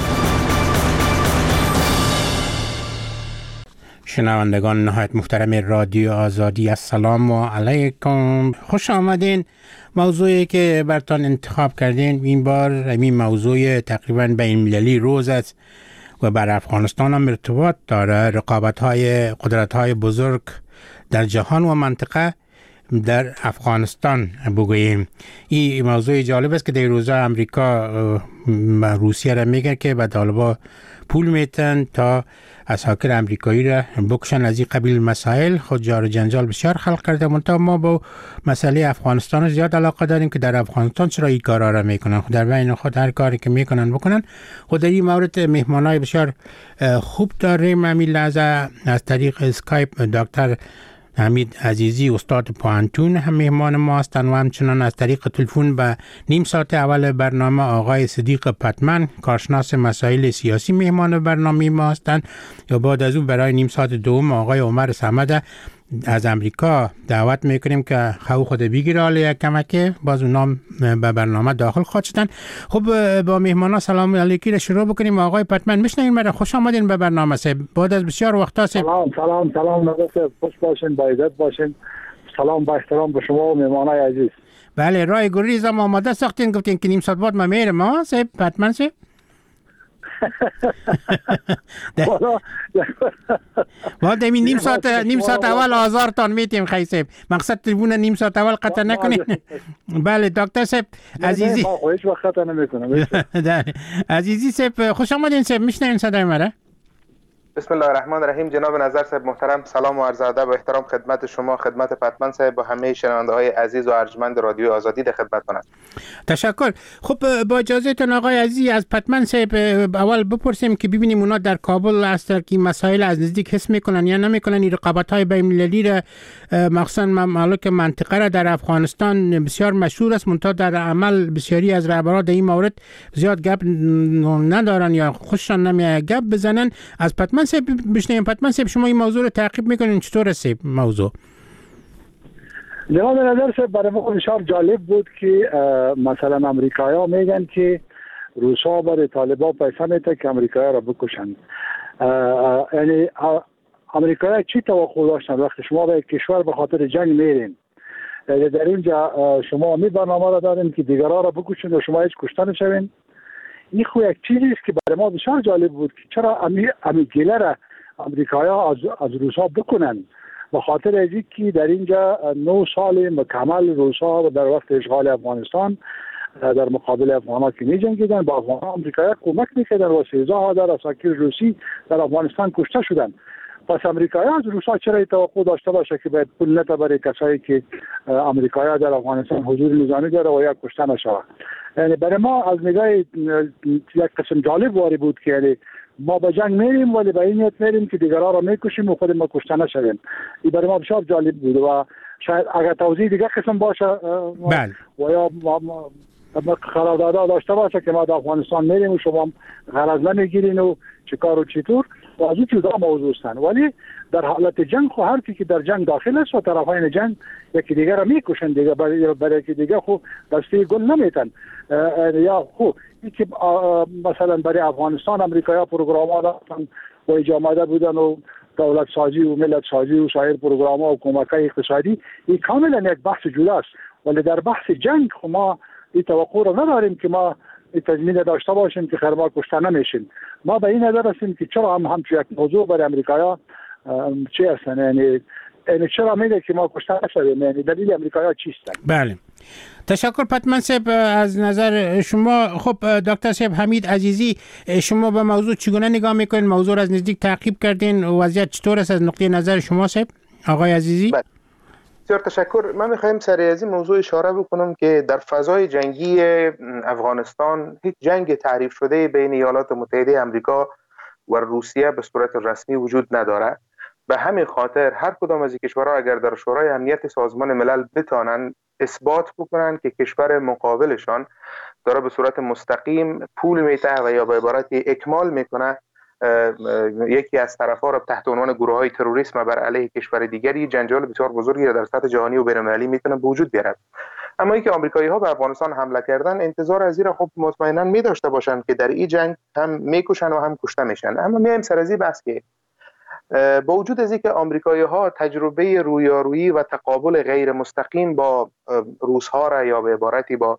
شنوندگان نهایت محترم رادیو آزادی، السلام علیکم، خوش آمدین. موضوعی که براتون انتخاب کردین این بار این موضوع تقریبا بین‌المللی روز است و بر افغانستان هم ارتباط داره. رقابت‌های قدرت‌های بزرگ در جهان و منطقه در افغانستان بگوییم. این موضوع جالب است که در روزها امریکا روسیه را میگه که به طالبان پول میتن تا اساکر امریکایی را بکشن. از این قبیل مسائل خود جار جنجال بسیار خلق کرده. منتها ما با مسئله افغانستان زیاد علاقه داریم که در افغانستان چرا این کارا را میکنن. خود در بین خود هر کاری که میکنن بکنن. خود در این مورد مهمانای بسیار خوب داریم. همین لحظه از طریق اسکایپ دکتر حمید عزیزی استاد پوهنتون هم مهمان ما هستند و همچنان از طریق تلفن به نیم ساعت اول برنامه آقای صدیق پتمن کارشناس مسائل سیاسی مهمان برنامه ما هستند. یا بعد از اون برای نیم ساعت دوم آقای عمر صمد از امریکا دعوت میکنیم که خود بگیره حالا یک کمک، باز اونام به برنامه داخل خواهد شدن. خب با مهمانا سلام علیکی را شروع بکنیم. آقای پتمن میشنین مرا؟ خوش آمدین به برنامه سه. بعد از بسیار وقتا سه. سلام نظر خوش باشین، با عزت باشین. سلام با احترام به شما و مهمانای عزیز. بله رای گریز هم آماده ساختین، گفتین که نیم ساعت بعد ما میرم ها سه پتمن سه. بعد نیم ساعت اول آزارتان میتیم خیلی سیب. مقصد تلفون نیم ساعت اول قطع نکنین. بله دکتر سیب عزیزی. ما هیچ وقت قطع نمیکنم. عزیزی سیب خوش آمدین سیب، میشنوین صدای مرا؟ بسم الله الرحمن الرحیم. جناب نظر صاحب محترم، سلام و عرض ادب و احترام خدمت شما، خدمت پتمن صاحب و همه شنونده های عزیز و ارجمند رادیو آزادی در خدمتتون هستم. تشکر. خب با اجازهتون آقای عزیز از پتمن صاحب اول بپرسیم که ببینیم اونا در کابل هست که مسائل از نزدیک حس میکنن یا نمیکنن، این رقابت‌های بین‌المللی را مخصوصا ممالک منطقه را در افغانستان بسیار مشهور است، منتها در عمل بسیاری از رهبران در این مورد زیاد گپ ندارن یا خوششان نمیاد گپ بزنن. از پتمن صاحب بشنویم. پتمن صاحب شما این موضوع رو تعقیب میکنین، چطور است موضوع؟ جناب نظر صاحب برای ما بسیار جالب بود که مثلا امریکایی‌ها میگن که روسا برای طالبان پیسه میده که امریکایی‌ها را بکشند. یعنی امریکایی‌ها چی توقع داشتن وقتی شما به کشور به خاطر جنگ میرین؟ در اینجا شما می برنامه را دارین که دیگرها را بکشین و شما هیچ کشته نشوین. این خو یک چیزی است که برای ما بسیار جالب بود که چرا امیگیله را امریکایی‌ها از روسا بکنن، به خاطر از اینکه در اینجا 9 سال مکمل روسا در وقت اشغال افغانستان در مقابل افغان‌ها که می جنگیدن با افغان‌ها امریکایی‌ها کمک میکردن و 13,000 عساکر روسی در افغانستان کشته شدن. پس امریکایی‌ها از روسا چرا توقع داشته باشه که باید پول نده برای کسایی که امریکایی‌ها در افغانستان حضور نظامی داره و یا کشته نشود؟ یعنی برای ما از نگاه یک قسم جالب واری بود که یعنی ما به جنگ میریم ولی به این نیت میریم که دیگرها را میکشیم و خود ما کشته نشویم. این برای ما بسیار جالب بود و شاید اگر توضیح دیگه قسم باشه و یا قراردادها داشته باشه که ما در افغانستان میریم و شما غرض نمیگیرین و چیکار و چطور و از این چیزها موضوع هستند، ولی در حالت جنگ خو هر کی که در جنگ داخل است و طرفین جنگ یکی دیگر را میکشن، دیگه برای یکی دیگه خو دسته گل نمیتن یا خو که مثلا برای افغانستان امریکایی‌ها پروگرام‌ها داشتن و اجامه بودن و دولت سازی و ملت سازی و سایر پروگرام‌ها و کمک‌های اقتصادی، این کاملا یک بحث جداست. ولی در بحث جنگ خو ما این توقع را نداریم که ما تضمین داشته باشیم که خیر ما کشته نمیشیم. ما به این نظر هستیم که چرا همچون یک موضوع برای امریکایی‌ها چی هستن، یعنی چرا میگه که ما کشته نشویم، یعنی دلیل امریکایی‌ها چیستن؟ بله تشکر پتمن صاحب از نظر شما. خب دکتر صاحب حمید عزیزی شما به موضوع چگونه نگاه میکنین؟ موضوع را از نزدیک تعقیب کردین، وضعیت چطور است از نقطه نظر شما صاحب؟ آقای عزیزی بسیار تشکر. من میخوایم سریع از این موضوع اشاره بکنم که در فضای جنگی افغانستان هیچ جنگ تعریف شده بین ایالات متحده آمریکا و روسیه به صورت رسمی وجود نداره. به همین خاطر هر کدام از این کشورها اگر در شورای امنیت سازمان ملل بتانن اثبات بکنن که کشور مقابلشان داره به صورت مستقیم پول میده و یا به عبارتی اکمال میکنه یکی از طرف‌ها را تحت عنوان گروه‌های تروریسم بر علیه کشور دیگری، جنجال بسیار بزرگی را در سطح جهانی و بین‌المللی میتونه به وجود بیارد. اما اینکه آمریکایی‌ها به افغانستان حمله کردن، انتظار از این خب مطمئنا می داشته باشند که در این جنگ هم میکشن و هم کشته میشن. اما میایم سر از این بحث که با وجود از اینکه آمریکایی‌ها تجربه رویارویی و تقابل غیر مستقیم با روس‌ها را یا به عبارتی با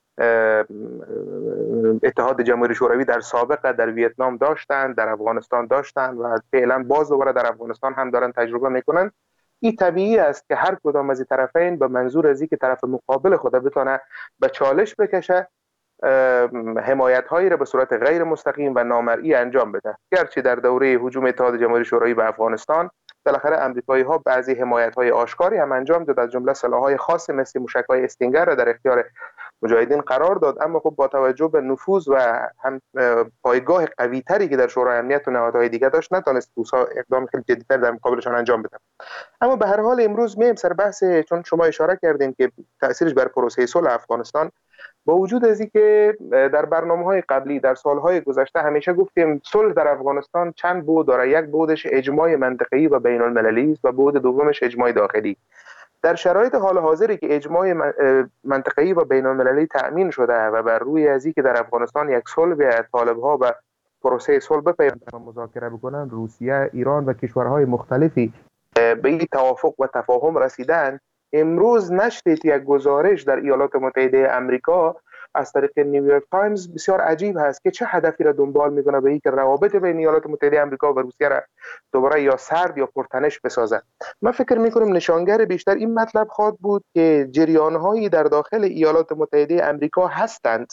اتحاد جماهیر شوروی در سابق در ویتنام داشتند، در افغانستان داشتند و فعلا باز دوباره در افغانستان هم دارن تجربه میکنن، این طبیعی است که هر کدام از این طرفین به منظور از اینکه طرف مقابل خود بتونه به چالش بکشه حمایت هایی را به صورت غیر مستقیم و نامرئی انجام بده. گرچه در دوره هجوم اتحاد جماهیر شوروی به افغانستان بالاخره امریکایی ها بعضی حمایت های آشکاری هم انجام داد، از جمله سلاح های خاص مثل موشک های استینگر را در اختیار مجاهدین قرار داد. اما خب با توجه به نفوذ و هم پایگاه قوی تری که در شورای امنیت و نهادهای دیگه داشت، نتونست روس‌ها اقدام خیلی جدی‌تر در مقابلشان انجام بدن. اما به هر حال امروز میایم سر بحث، چون شما اشاره کردین که تاثیرش بر پروسه صلح افغانستان، با وجود از اینکه در برنامه‌های قبلی در سالهای گذشته همیشه گفتیم صلح در افغانستان چند بعد داره. یک بعدش اجماع منطقه‌ای و بین‌المللی است و بعد دومش اجماع داخلی. در شرایط حال حاضری که اجماع منطقه‌ای و بین‌المللی تأمین شده و بر روی از اینکه در افغانستان یک صلح به طالب‌ها و پروسه صلح بپیوندند و مذاکره بکنند، روسیه، ایران و کشورهای مختلفی به این توافق و تفاهم رسیدند. امروز نشر یک گزارش در ایالات متحده آمریکا از طریق نیویورک تایمز بسیار عجیب هست که چه هدفی را دنبال میکنه به اینکه روابط بین ایالات متحده آمریکا و روسیه را دوباره یا سرد یا پرتنش بسازد. من فکر میکنم نشانگر بیشتر این مطلب خواهد بود که جریان‌هایی در داخل ایالات متحده آمریکا هستند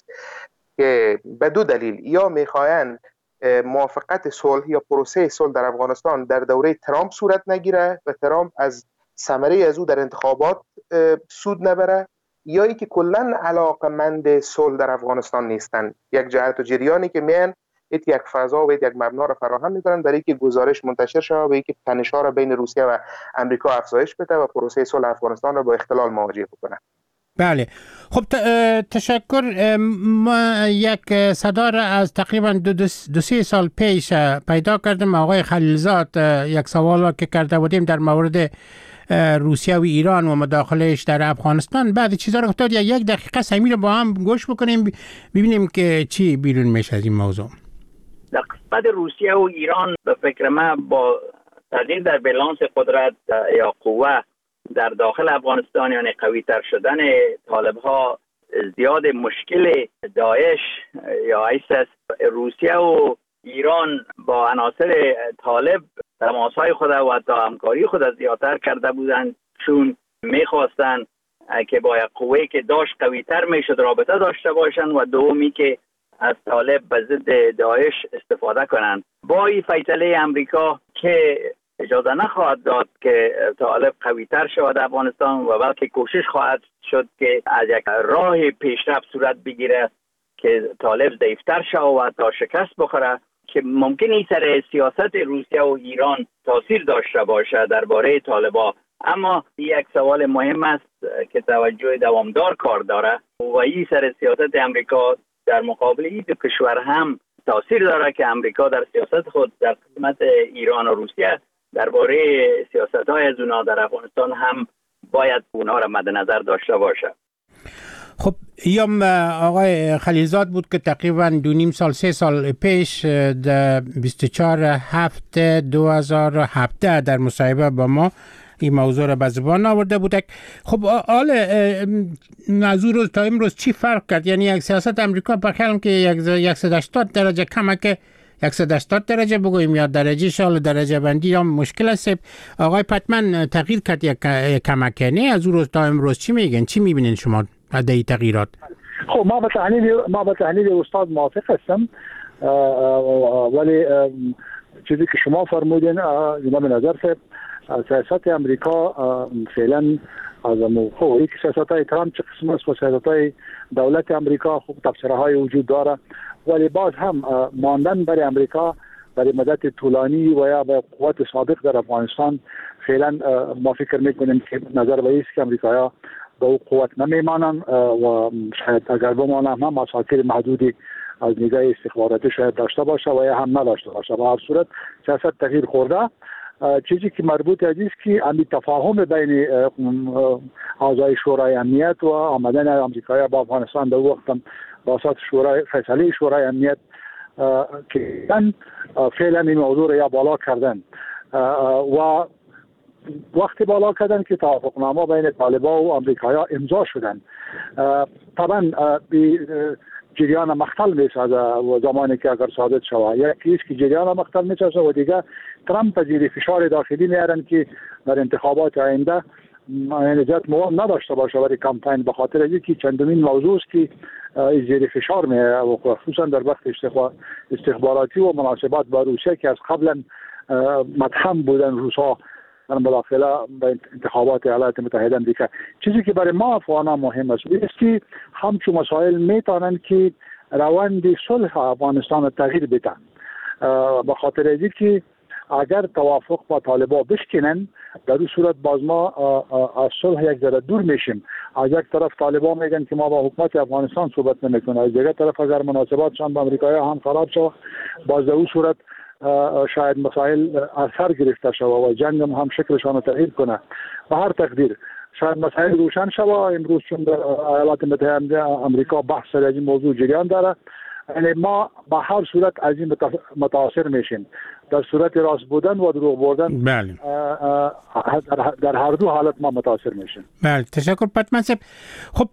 که به دو دلیل، یا میخواهند موافقت صلح یا پروسه صلح در افغانستان در دوره ترامپ صورت نگیره و ترامپ از ثمره از او در انتخابات سود نبره، یا ای که کلا علاقمند صلح در افغانستان نیستن. یک جهت و جریانی که میان یک فضا و یک مبنا را فراهم میکنن برای اینکه گزارش منتشر شود و اینکه تنش‌ها را بین روسیه و آمریکا افزایش بده و پروسه صلح افغانستان را با اختلال مواجه بکنه. بله، خب تشکر. ما یک صدا را از تقریبا دو سه سال پیش پیدا کردم. آقای خلیلزاد یک سوال که کرده بودیم در مورد روسیه و ایران و مداخلهش در افغانستان، بعد چیزا رو گفتاد. یک دقیقه سمی رو با هم گوش بکنیم ببینیم که چی بیرون میشه از این موضوع. در قسمت روسیه و ایران به فکر من با تغییر در بالانس قدرت یا قوه در داخل افغانستان، یعنی قوی تر شدن طالب ها، زیاد مشکل داعش یا ایسس، روسیه و ایران با عناصر طالب تماسهای خود و حتی همکاری خود زیادتر کرده بودند، چون میخواستند که با یک قوه‌ای که داشت قوی تر میشد رابطه داشته باشند و دومی که از طالب به ضد داعش استفاده کنند. با این فیصله امریکا که اجازه نخواهد داد که طالب قوی تر شود افغانستان و بلکه کوشش خواهد شد که از یک راه پیشرفت صورت بگیره که طالب ضعیفتر شود تا شکست بخوره، که ممکن است سر سیاست روسیه و ایران تاثیر داشته باشه درباره طالبا. اما یک سوال مهم است که توجه دوامدار کار داره و این سر سیاست امریکا در مقابل این دو کشور هم تاثیر داره که امریکا در سیاست خود در قسمت ایران و روسیه درباره سیاست‌های از اونا در افغانستان هم باید اونها را مد نظر داشته باشه. خب ایام آقای خلیلزاد بود که تقریبا 2.5 سال 3 سال پیش در 24/7/2017 در مصاحبه با ما این موضوع را به زبان آورده بود. خب حال از اون روز تا امروز چی فرق کرد؟ یعنی یک سیاست امریکا بخیرم که 180 درجه کمک 180 درجه بگوییم یا درجه شال درجه بندی یا مشکل است. آقای پتمن تغییر کرد یک کمک، نه از اون روز تا امروز چی میگن؟ چی میبینین شما از این تغییرات؟ خب ما با تحلیل استاد موافق هستم، ولی چیزی که شما فرمودین جناب نظر صاحب، سیاست امریکا فعلا از موقعی که سیاست‌های ترامپ چه قسم است و سیاست‌های دولت امریکا خوب تفسیرهای وجود داره، ولی باز هم ماندن برای امریکا برای مدت طولانی و یا به قوت سابق در افغانستان فعلا ما فکر میکنیم که نظر به است که امریکایی‌ها به او قوت نمیمانند و شاید اگر بمانند هم مساکر محدودی از نگاه استخباراتی شاید داشته باشه و یا هم نداشته باشه. به هر صورت سیاست تغییر خورده. چیزی که مربوط است که همین تفاهم بین اعضای شورای امنیت و آمدن امریکایی با افغانستان در وقت واسط فیصله شورای امنیت که فعلا این موضوع را یا بالا کردن و وقتی بالا کردن که توافقنامه بین طالبان و امریکایی امضا شدن. طبعا جریان مقتل میسازه و زمانی که اگر ثابت شود یکی که جریان مقتل میسازه و دیگه ترامپ زیر فشار داخلی میارن که در انتخابات آینده نجات موام نداشته باشه برای کمپین، به خاطر اینکه چندمین موضوع است که زیر فشار میاره و خصوصا در وقت استخباراتی و مناسبات با روسیه که از قبلا متهم بودن روسا در مداخله به انتخابات ایالات متحده آمریکا. چیزی که برای ما افغانان مهم است که همچون مسائل میتونن که روند صلح افغانستان را تغییر بدن، به خاطر اینکه اگر توافق با طالبان بشکنن در این صورت باز ما از صلح یک ذره دور میشیم. از یک طرف طالبان میگن که ما با حکومت افغانستان صحبت نمیکنه، از دیگر طرف اگر مناسباتشان با امریکایی هم خراب شد باز در این صورت شاید مسائل اثر گرفته شود و جنگ هم شکلشان رو تغییر کنه. به هر تقدیر شاید مسائل روشن شود. امروز چون در ایالات متحده آمریکا بحث سر از این موضوع جریان داره، یعنی ما به هر صورت از این متاثر میشیم. در صورت راست بودن و دروغ بودن بله. در هر دو حالت ما متاثر میشیم. بله تشکر پتمن صاحب. خب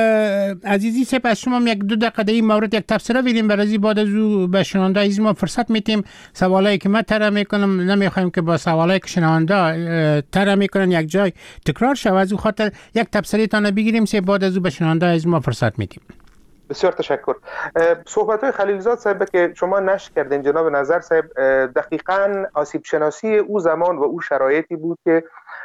عزیزی صاحب از شما یک دو دقیقه در این مورد یک تفسیر بدیم، برای بعد از او به شنونده از ما فرصت میتیم سوالایی که من طرح میکنم نمیخوایم که با سوالایی که شنونده طرح میکنن یک جای تکرار شود، از او خاطر یک تفسیرتان بگیریم سه بعد از او به شنونده از ما فرصت میتیم. بسیار تشکر. صحبت‌های خلیلزاد صاحب که شما نشر کردین جناب نظر صاحب دقیقاً آسیب شناسی او زمان و او شرایطی بود که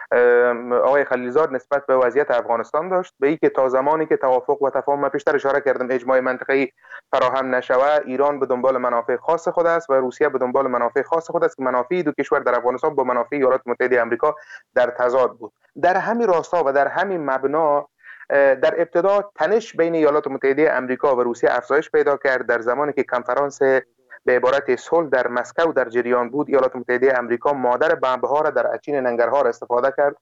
آقای خلیلزاد نسبت به وضعیت افغانستان داشت، به اینکه تا زمانی که توافق و تفاهم، من پیشتر اشاره کردم، اجماع منطقه‌ای فراهم نشود، ایران به دنبال منافع خاص خود است و روسیه به دنبال منافع خاص خود است که منافع دو کشور در افغانستان با منافع ایالات متحده آمریکا در تضاد بود. در همین راستا و در همین مبنا در ابتدا تنش بین ایالات متحده آمریکا و روسیه افزایش پیدا کرد. در زمانی که کنفرانس به عبارت صلح در مسکو در جریان بود، ایالات متحده آمریکا مادر بمب‌ها را در اچین ننگرهار استفاده کرد،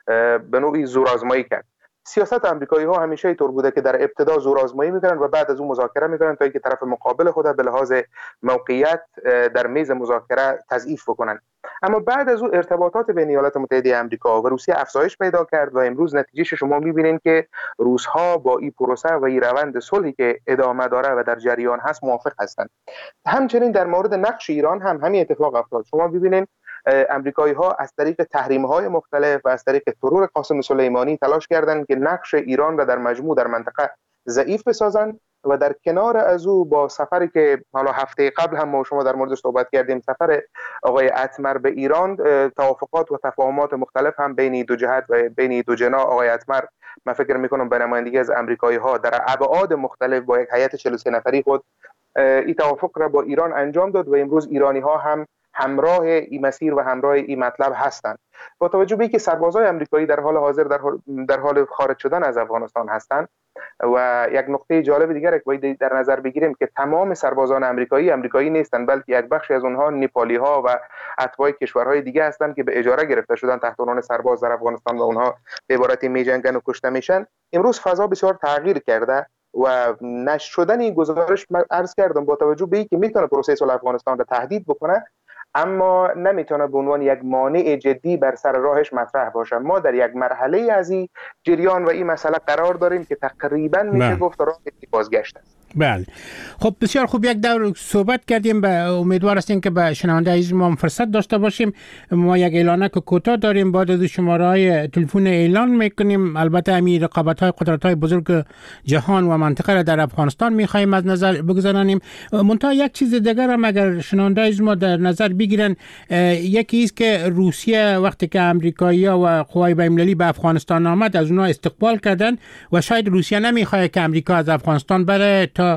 به نوعی زورآزمایی کرد. سیاست آمریکایی ها همیشه اینطور بوده که در ابتدا زورآزمایی میکنن و بعد از اون مذاکره میکنن تا اینکه طرف مقابل خود به لحاظ موقعیت در میز مذاکره تضعیف بکنن. اما بعد از اون ارتباطات بین ایالات متحده آمریکا و روسیه افزایش پیدا کرد و امروز نتیجهش شما میبینین که روس‌ها با این پروسه و این روند صلحی که ادامه داره و در جریان هست موافق هستند. همچنین در مورد نقش ایران هم همین اتفاق افتاد. شما ببینین امریکایی ها از طریق تحریم های مختلف و از طریق ترور قاسم سلیمانی تلاش کردند که نقش ایران را در مجموع در منطقه ضعیف بسازند و در کنار از او با سفری که حالا هفته قبل هم ما شما در موردش صحبت کردیم، سفر آقای اتمر به ایران، توافقات و تفاهمات مختلف هم بین دو جهت و بین دو جناح آقای اتمر، من فکر می‌کنم به نمایندگی از امریکایی ها در ابعاد مختلف با یک هیئت 43 نفری خود این توافق را با ایران انجام داد و امروز ایرانی ها هم همراه این مسیر و همراه این مطلب هستند. با توجه به اینکه سربازای آمریکایی در حال حاضر در حال خارج شدن از افغانستان هستند و یک نکته جالب دیگر که باید در نظر بگیریم که تمام سربازان آمریکایی نیستند، بلکه یک بخشی از اونها نپالی ها و اتباع کشورهای دیگه هستند که به اجاره گرفته شدن تحت عنوان سرباز در افغانستان و اونها به عبارت میجنگن و کشته میشن. امروز فضا بسیار تغییر کرده و نشر شدن این گزارش من عرض کردم با توجه به اینکه میتونه پروسه صلح افغانستان را تهدید بکنه، اما نمیتونه به عنوان یک مانع جدی بر سر راهش مطرح باشه. ما در یک مرحله از این جریان و این مسئله قرار داریم که تقریبا میشه گفت راه بازگشت است. بله خب بسیار خوب، یک دور صحبت کردیم، به امیدوار هستیم که به شنونده عزیز ما فرصت داشته باشیم. ما یک اعلانک کوتاه داریم، بعد از شماره‌های تلفن اعلان میکنیم. البته همین رقابت‌های قدرت‌های بزرگ جهان و منطقه را در افغانستان می‌خوایم از نظر بگذاریم. منتها یک چیز دیگر هم اگر شنونده عزیز ما در نظر بگیرن، یکی است که روسیه وقتی که امریکایی‌ها و قوای بین‌المللی به افغانستان آمد از اونها استقبال کردن و شاید روسیه نمی‌خواد که امریکا از افغانستان بره تا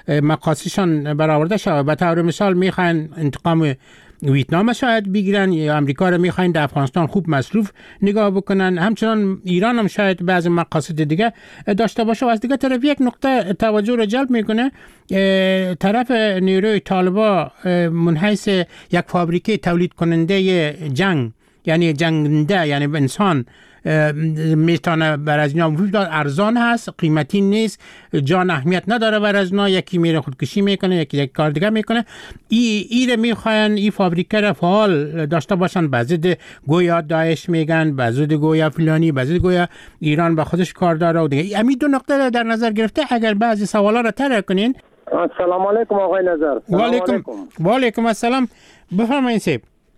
مقاصدشان برآورده شود. به طور مثال میخوان انتقام ویتنام شاید بگیرن یا امریکا رو میخوان در افغانستان خوب مصروف نگاه بکنن، همچنان ایران هم شاید بعضی مقاصد دیگه داشته باشه. و از دیگه طرف یک نقطه توجه رو جلب میکنه، طرف نیروی طالبان من حیث یک فابریکه تولید کننده جنگ، یعنی جنگنده، یعنی انسان میتونه بر از اینا وجود دار، ارزان هست، قیمتی نیست، جان اهمیت نداره بر از اینا، یکی میره خودکشی میکنه، یکی یک کار دیگه میکنه. ایره میخواین این فابریکه را فعال داشته باشن، بعضی گویا داعش میگن، بعضی گویا فلانی، بعضی گویا ایران به خودش کار داره و دیگه. همین دو نقطه در نظر گرفته اگر بعضی سوالا را طرح کنین. السلام علیکم آقای نظر. و علیکم السلام، بفرمایید سیب.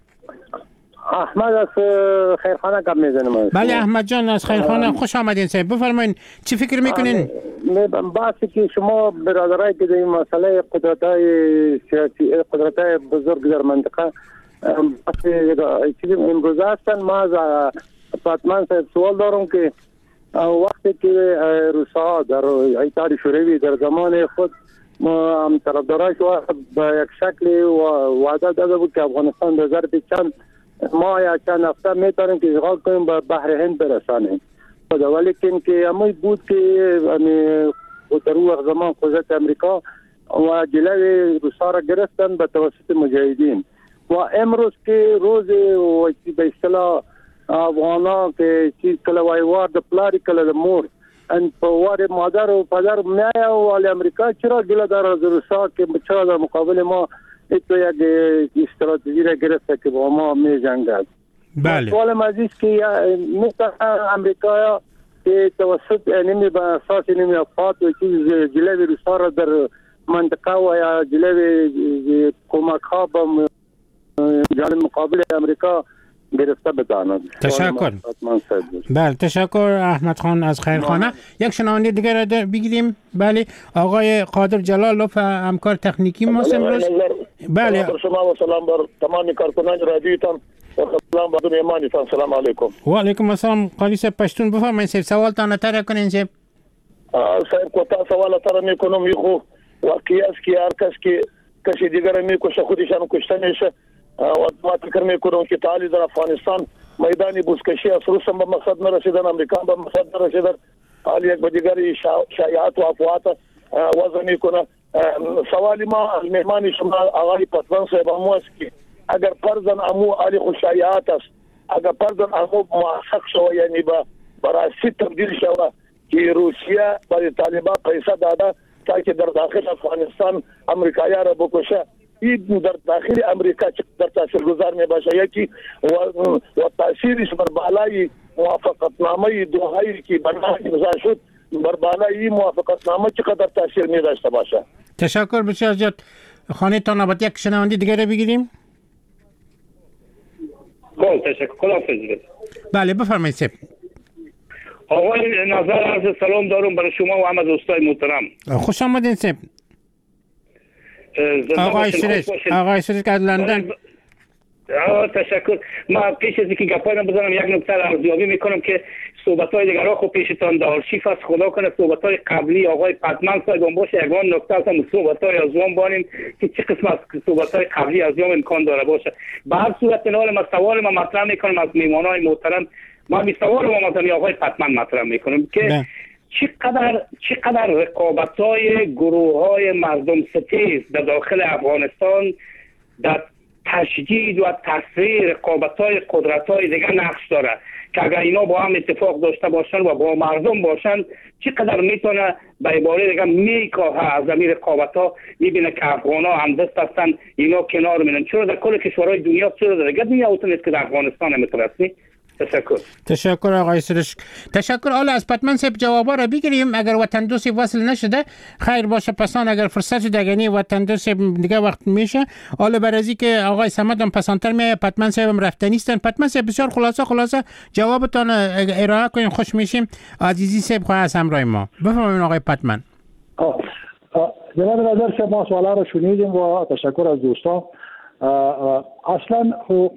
احمد از خیرخانه کم میزنم. بله احمد جان از خیرخانه، خوش آمدین صاحب، بفرمایید چی فکر میکنین؟ بحثی که شما برادرای که در این مسئله قدرت‌های سیاسی، قدرت‌های بزرگ در منطقه چیزی امروز هستن، ما از پتمن صاحب سوال دارم که وقتی که روس‌ها در اتحاد شوروی در زمان خود طرفداراش به یک شکل وعده داده بود که افغانستان در ظرف چند ما یک چند هفته میتونیم که اشغال کنیم به بحر هند برسانیم. ولی که اما بود که در اون زمان قدرت امریکا و جلوی روسا را گرفتن به توسط مجاهدین و امروز که روز به اصطلاح افغانا که چیز کله وایوار د پلاری کله د مور ان په واره مادر او پدر میای او امریکا چرا گله در از روسا که چرا در مقابل ما ایتو یک استراتژی را گرفته که با ما می جنگد. بله. سوال مزید که مثل امریکا که توسط نمی به اساس نمی افات و چیز جلوی روسا را در منطقه و یا جلوی کمک ها به جانب مقابل امریکا گرفته بداند. تشکر. بله تشکر احمد خان از خیرخانه. یک شنونده دیگر را بگیریم. بله آقای قادر جلال لطفا همکار تکنیکی ما امروز. بله شما و سلام بر تمام کارکنان رادیوتان و سلام بر مهمانتان. سلام علیکم. و علیکم السلام. قالی صاحب پشتون بفرمایید صاحب سوالتان طرح کنین صاحب. صاحب کوتا سوال طرح میکنم یخو واقعی است که هر کس که کسی دیگر میکشه خودشان کشته میشه و ما فکر میکنم که تعالی در افغانستان میدانی بزکشی از روس هم به مقصد نرسیدن امریکا به مقصد نرسیدن حالی یک به دیگری شایعات و افواهات وضع میکنه. سوالی ما از مهمان شما آقای پتمن صاحب همو است که اگر فرضاً امو علی خود شایعات است اگر فرضاً امو موثق شوه یعنی براستی تبدیل شوه که روسیه برای طالبان پیسه داده تا که در داخل افغانستان امریکایان را بکشه این در داخل امریکا در تاثیرگذار می باشه یکی و تاثیرش بر بالای موافقتنامه دوحه‌ای که بنای امضا شد بر بالای موافقتنامه چقدر تاثیر می داشته باشه. تشکر بسیار زیاد. خانه تا نبات یک شنونده دیگر رو بگیریم. تشکر. بله بفرمایید صاحب. آقای نظر عرض سلام دارم برای شما و همه دوستای محترم. خوش آمدین صاحب. آقای سریش که از لندن. تشکر. ما پیش از اینکه گپایم بزنم یک نکته را ارزیابی میکنم که صحبت‌های دیگر را خب پیشتان در آرشیو است. خدا کنه صحبت‌های قبلی آقای پتمن صاحب باشه یگان نکته است صحبت‌های از اون بانیم که چه قسم از صحبت‌های قبلی از اون امکان داره باشه. به هر صورت نال ما سوال ما مطرح میکنم از میهمانان محترم ما می سوال ما مثلا آقای پتمن مطرح میکنم که چقدر رقابت‌های گروه‌های مردم ستیز در داخل افغانستان در تشدید و تسریع رقابت‌های قدرت‌های دیگر نقش داره که اگر اینا با هم اتفاق داشته باشن و با مردم باشن چقدر میتونه به عباره دیگر میکاهه از این رقابت‌ها میبینه که افغان‌ها همدست هستن اینا کنار میرن. چرا در کل کشورهای دنیا چرا در دیگر دنیا اوتون که در افغانستان نمیتونستی؟ تشکر آقای سرش. تشکر. حالا از پتمن صاحب جوابا را بگیریم. اگر وطن دوستی وصل نشده خیر باشه پسان اگر فرصت شده یعنی وطن دوستی دیگه وقت میشه. حالا برازی که آقای صمد هم پسانتر میاد پتمن صاحب هم رفته نیستن. پتمن صاحب بسیار خلاصه جوابتان ارائه کنیم خوش میشیم. عزیزی صاحب خواه از همراه ما بفرمایید آقای پتمن. جناب نظر صاحب ما سوالا رو شنیدیم و تشکر از دوستان. اصلا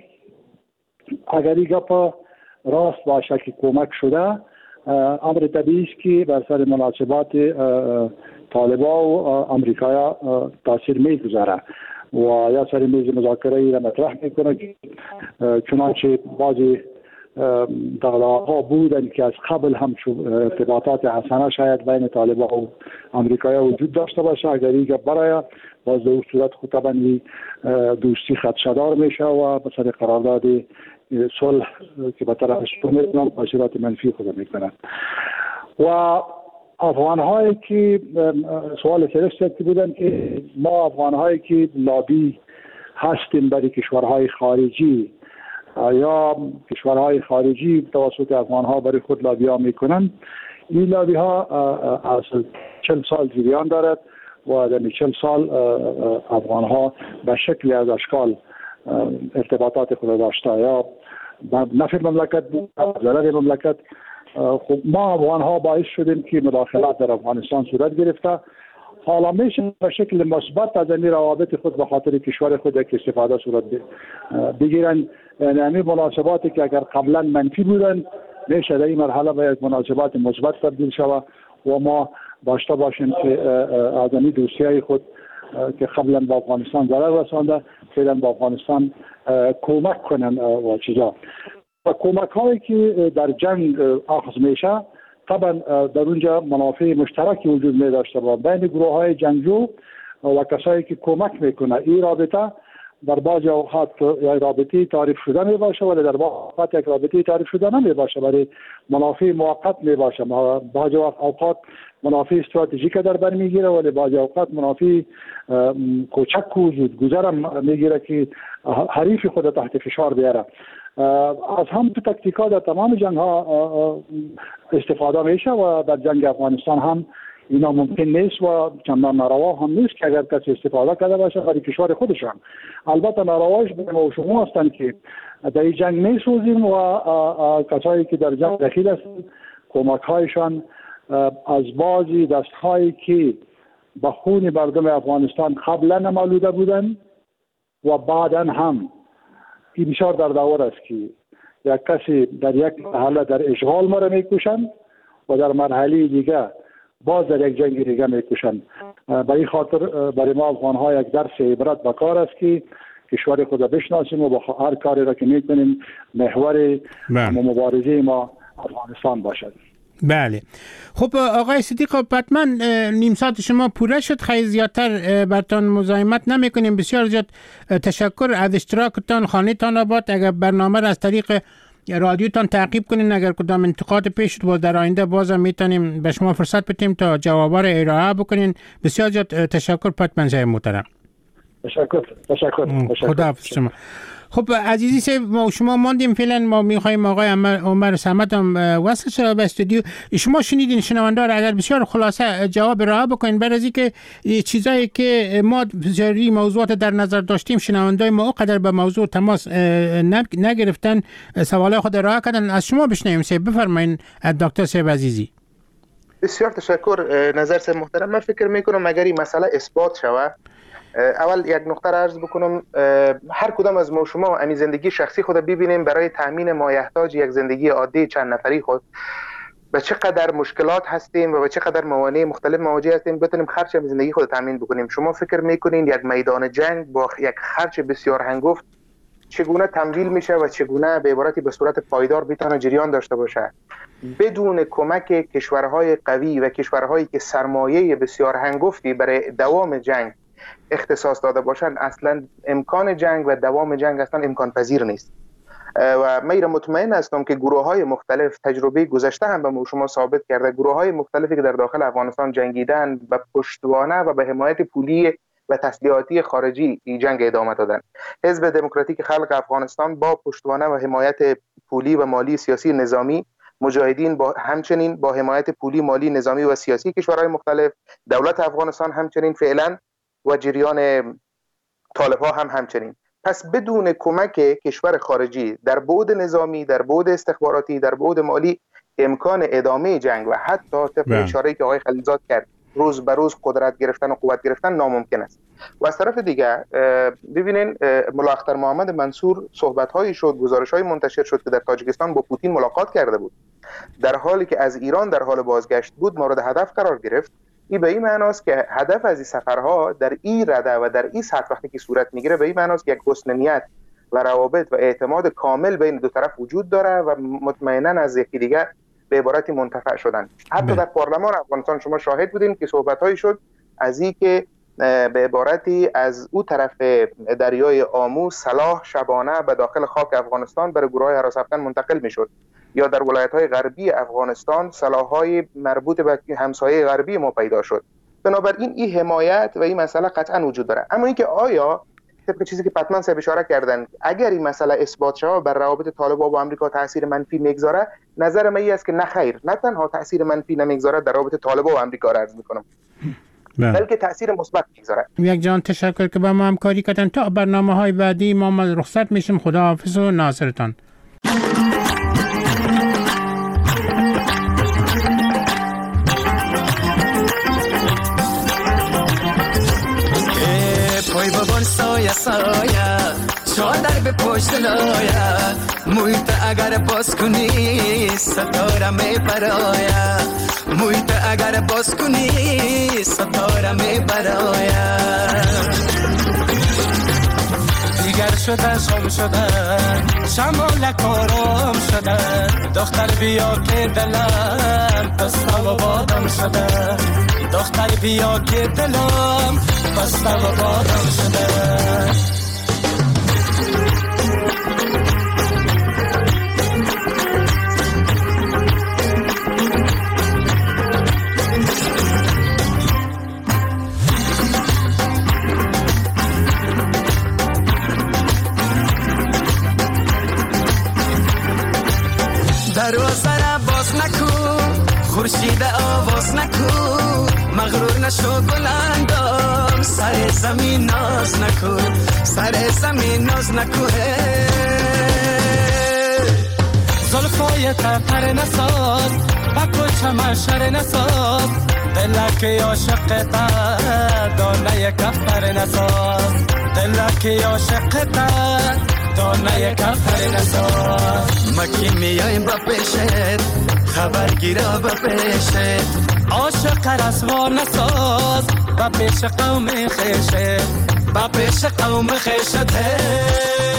اگر گپ راست باشه که کمک شده امر طبیعی است که بر سر مناسبات طالبان و امریکا تاثیر میگذاره و یا سر میز مذاکره را مطرح میکنه که چنانچه بعضی دغدغه‌ها بودن که از قبل هم ارتباطات حسنه شاید بین طالبان و امریکا وجود داشته باشه اگر این برای باز در صورت خود طبعا دوستی خدشه‌دار میشه و به سر قرارداد صلح که به طرف میکنن تاثیرات منفی خود میکنن و افغان هایی که سوال سرشت بودن که ما افغان هایی که لابی هستیم برای کشورهای خارجی یا کشورهای خارجی توسط افغان ها برای خود لابی ها میکنن این لابی ها از 40 سال جریان دارد و در 40 سال افغان ها به شکلی از اشکال ارتباطات خود داشته یا نفع مملکت بود ضرر مملکت. خب ما افغان ها باعث شدیم که مداخلات در افغانستان صورت گرفته. حالا میشه به شکل مثبت از این روابط خود به خاطر کشور خود که استفاده صورت بگیرن. یعنی همین مناسباتی که اگر قبلا منفی بودن میشه در این مرحله به یک مناسبات مثبت تبدیل شود و ما داشته باشیم که از این دوستیای خود که قبلا به افغانستان ضرر رسانده فعلا به افغانستان کمک کنن و چیزا و کمک هایی که در جنگ اخذ میشه طبعا در اونجا منافع مشترکی وجود می داشته با بین گروه های جنگجو و کسایی که کمک میکنه. این رابطه در بعض اوقات یا رابطه تعریف شده می باشه ولی در بعض اوقات یک رابطه تعریف شده نمی باشه ولی منافع موقت می باشه. بعض اوقات منافع استراتژیک در بر میگیره ولی بعض اوقات منافع کوچک وجود گذرم میگیره که حریف خود تحت فشار بیاره. از هم تو تکتیکا در تمام جنگ ها استفاده میشه و در جنگ افغانستان هم اینا ممکن نیست و چندان ناروا هم نیست که اگر کسی استفاده کرده باشه برای کشور خودشان. البته نارواش به ما و شما هستند که در این جنگ میسوزیم و کسایی که در جنگ دخیل هستند کمک هایشان از بعضی دست هایی که به خون مردم افغانستان قبلا نمالوده بودن و بعدا هم این بسیار در دور است که یک کسی در یک مرحله در اشغال ما را میکشند و در مرحله دیگه باز در یک جنگ دیگه میکشند. به این خاطر برای ما افغان ها یک درس عبرت به کار است که کشور خود بشناسیم و با هر کاری را که میکنیم محور مبارزه ما افغانستان باشد. بله. خب آقای صدیق حتما نیم ساعت شما پوره شد. خیلی زیادتر برتان مزاحمت نمی کنیم. بسیار زیاد تشکر از اشتراکتان. خانه تان آباد. اگر برنامه را از طریق رادیوتان تعقیب کنین اگر کدام انتقاد پیش شد و در آینده بازم میتونیم به شما فرصت بدیم تا جوابا را ارائه بکنین. بسیار زیاد تشکر پتمنزای محترم. تشکر. خداحافظ شما. خب عزیزی صاحب ما شما ماندیم فعلا ما میخوایم آقای عمر صمد هم وصل شد به استودیو. شما شنیدین شنونده را اگر بسیار خلاصه جواب ارائه بکنین برای اینکه چیزایی که ما بسیاری موضوعات در نظر داشتیم شنونده ما اونقدر به موضوع تماس نگرفتن سوالای خود ارائه کردن. از شما بشنویم صاحب. بفرمایید دکتر صاحب عزیزی. بسیار تشکر نظر صاحب محترم. من فکر میکنم اگر این مسئله اثبات شود اول یک نقطه را عرض بکنم هر کدام از ما شما امی زندگی شخصی خود ببینیم برای تامین مایحتاج یک زندگی عادی چند نفری خود به چقدر مشکلات هستیم و به چقدر موانع مختلف مواجه هستیم بتونیم خرج زندگی خود تامین بکنیم. شما فکر میکنین یک میدان جنگ با یک خرج بسیار هنگفت چگونه تمویل میشه و چگونه به عبارتی به صورت پایدار بتونه جریان داشته باشه بدون کمک کشورهای قوی و کشورهایی که سرمایه بسیار هنگفتی برای دوام جنگ اختصاص داده باشند اصلا امکان جنگ و دوام جنگ اصلا امکان پذیر نیست. و من مطمئن هستم که گروه های مختلف تجربه گذشته هم به شما ثابت کرده گروه های مختلفی که در داخل افغانستان جنگیدن به پشتوانه و به حمایت پولی و تسلیحاتی خارجی این جنگ ادامه دادن. حزب دموکراتیک خلق افغانستان با پشتوانه و حمایت پولی و مالی سیاسی نظامی مجاهدین همچنین با حمایت پولی مالی نظامی و سیاسی کشورهای مختلف دولت افغانستان همچنین فعلا و جریان طالب ها همچنین. پس بدون کمک کشور خارجی در بعد نظامی در بعد استخباراتی در بعد مالی امکان ادامه جنگ و حتی طبق اشاره‌ای که آقای خلیلزاد کرد روز به روز قدرت گرفتن و قوت گرفتن ناممکن است. و از طرف دیگر ببینین ملا اختر محمد منصور صحبت‌هایی شد گزارش‌های منتشر شد که در تاجیکستان با پوتین ملاقات کرده بود در حالی که از ایران در حال بازگشت بود مورد هدف قرار گرفت. این به این معناست که هدف از این سفرها در این رده و در این سطح وقتی که صورت میگیره به این معناست که یک حسن نیت و روابط و اعتماد کامل بین دو طرف وجود داره و مطمئنا از یکی دیگر به عبارتی منتفع شدن. حتی در پارلمان افغانستان شما شاهد بودین که صحبت‌هایی شد از این که به عبارتی از او طرف دریای آمو سلاح شبانه به داخل خاک افغانستان برای گروه‌های هراس افغان منتقل میشد یا در ولایت‌های غربی افغانستان سلاح‌های مربوط به همسایه غربی ما پیدا شد. بنابراین این حمایت و این مسئله قطعا وجود داره. اما اینکه آیا طبق چیزی که پتمن صاحب اشاره کردن اگر این مسئله اثبات شود بر روابط طالبان با آمریکا تاثیر منفی میگذاره، نظر من است که نه خیر، نه تنها تاثیر منفی نمیگذاره در رابطه طالبان و آمریکا را عرض می‌کنم بلکه تاثیر مثبت میگذاره. یک جان تشکر که با ما همکاری کردن. تا برنامه‌های بعدی ما رخصت میشیم. خداحافظ و ناصرتان. پای بابان سایه چادر به پشت لایه محیط اگر باز کنی ستاره می برایا محیط اگر باز کنی ستاره می برایا دیگر شده شام شده شمال کارم شده دختر بیا که دلم بسته و بادم شده دختر بیا که دلم بسته و بادم شده دروازه را باز نکو خورشید آواز نکو مغرور نشو بلندم سر زمین ناز نکو سر زمین ناز نکو زلفای تپر نساز بکو چمشر نساز دلک عاشق تا دانه کفتر نساز دلک عاشق تا دانه کفتر نساز مکی میایم با پیشت خبر گیرا با پیشت عاشق رسوا نساز با پیش قوم خیشت با پیش قوم خیشت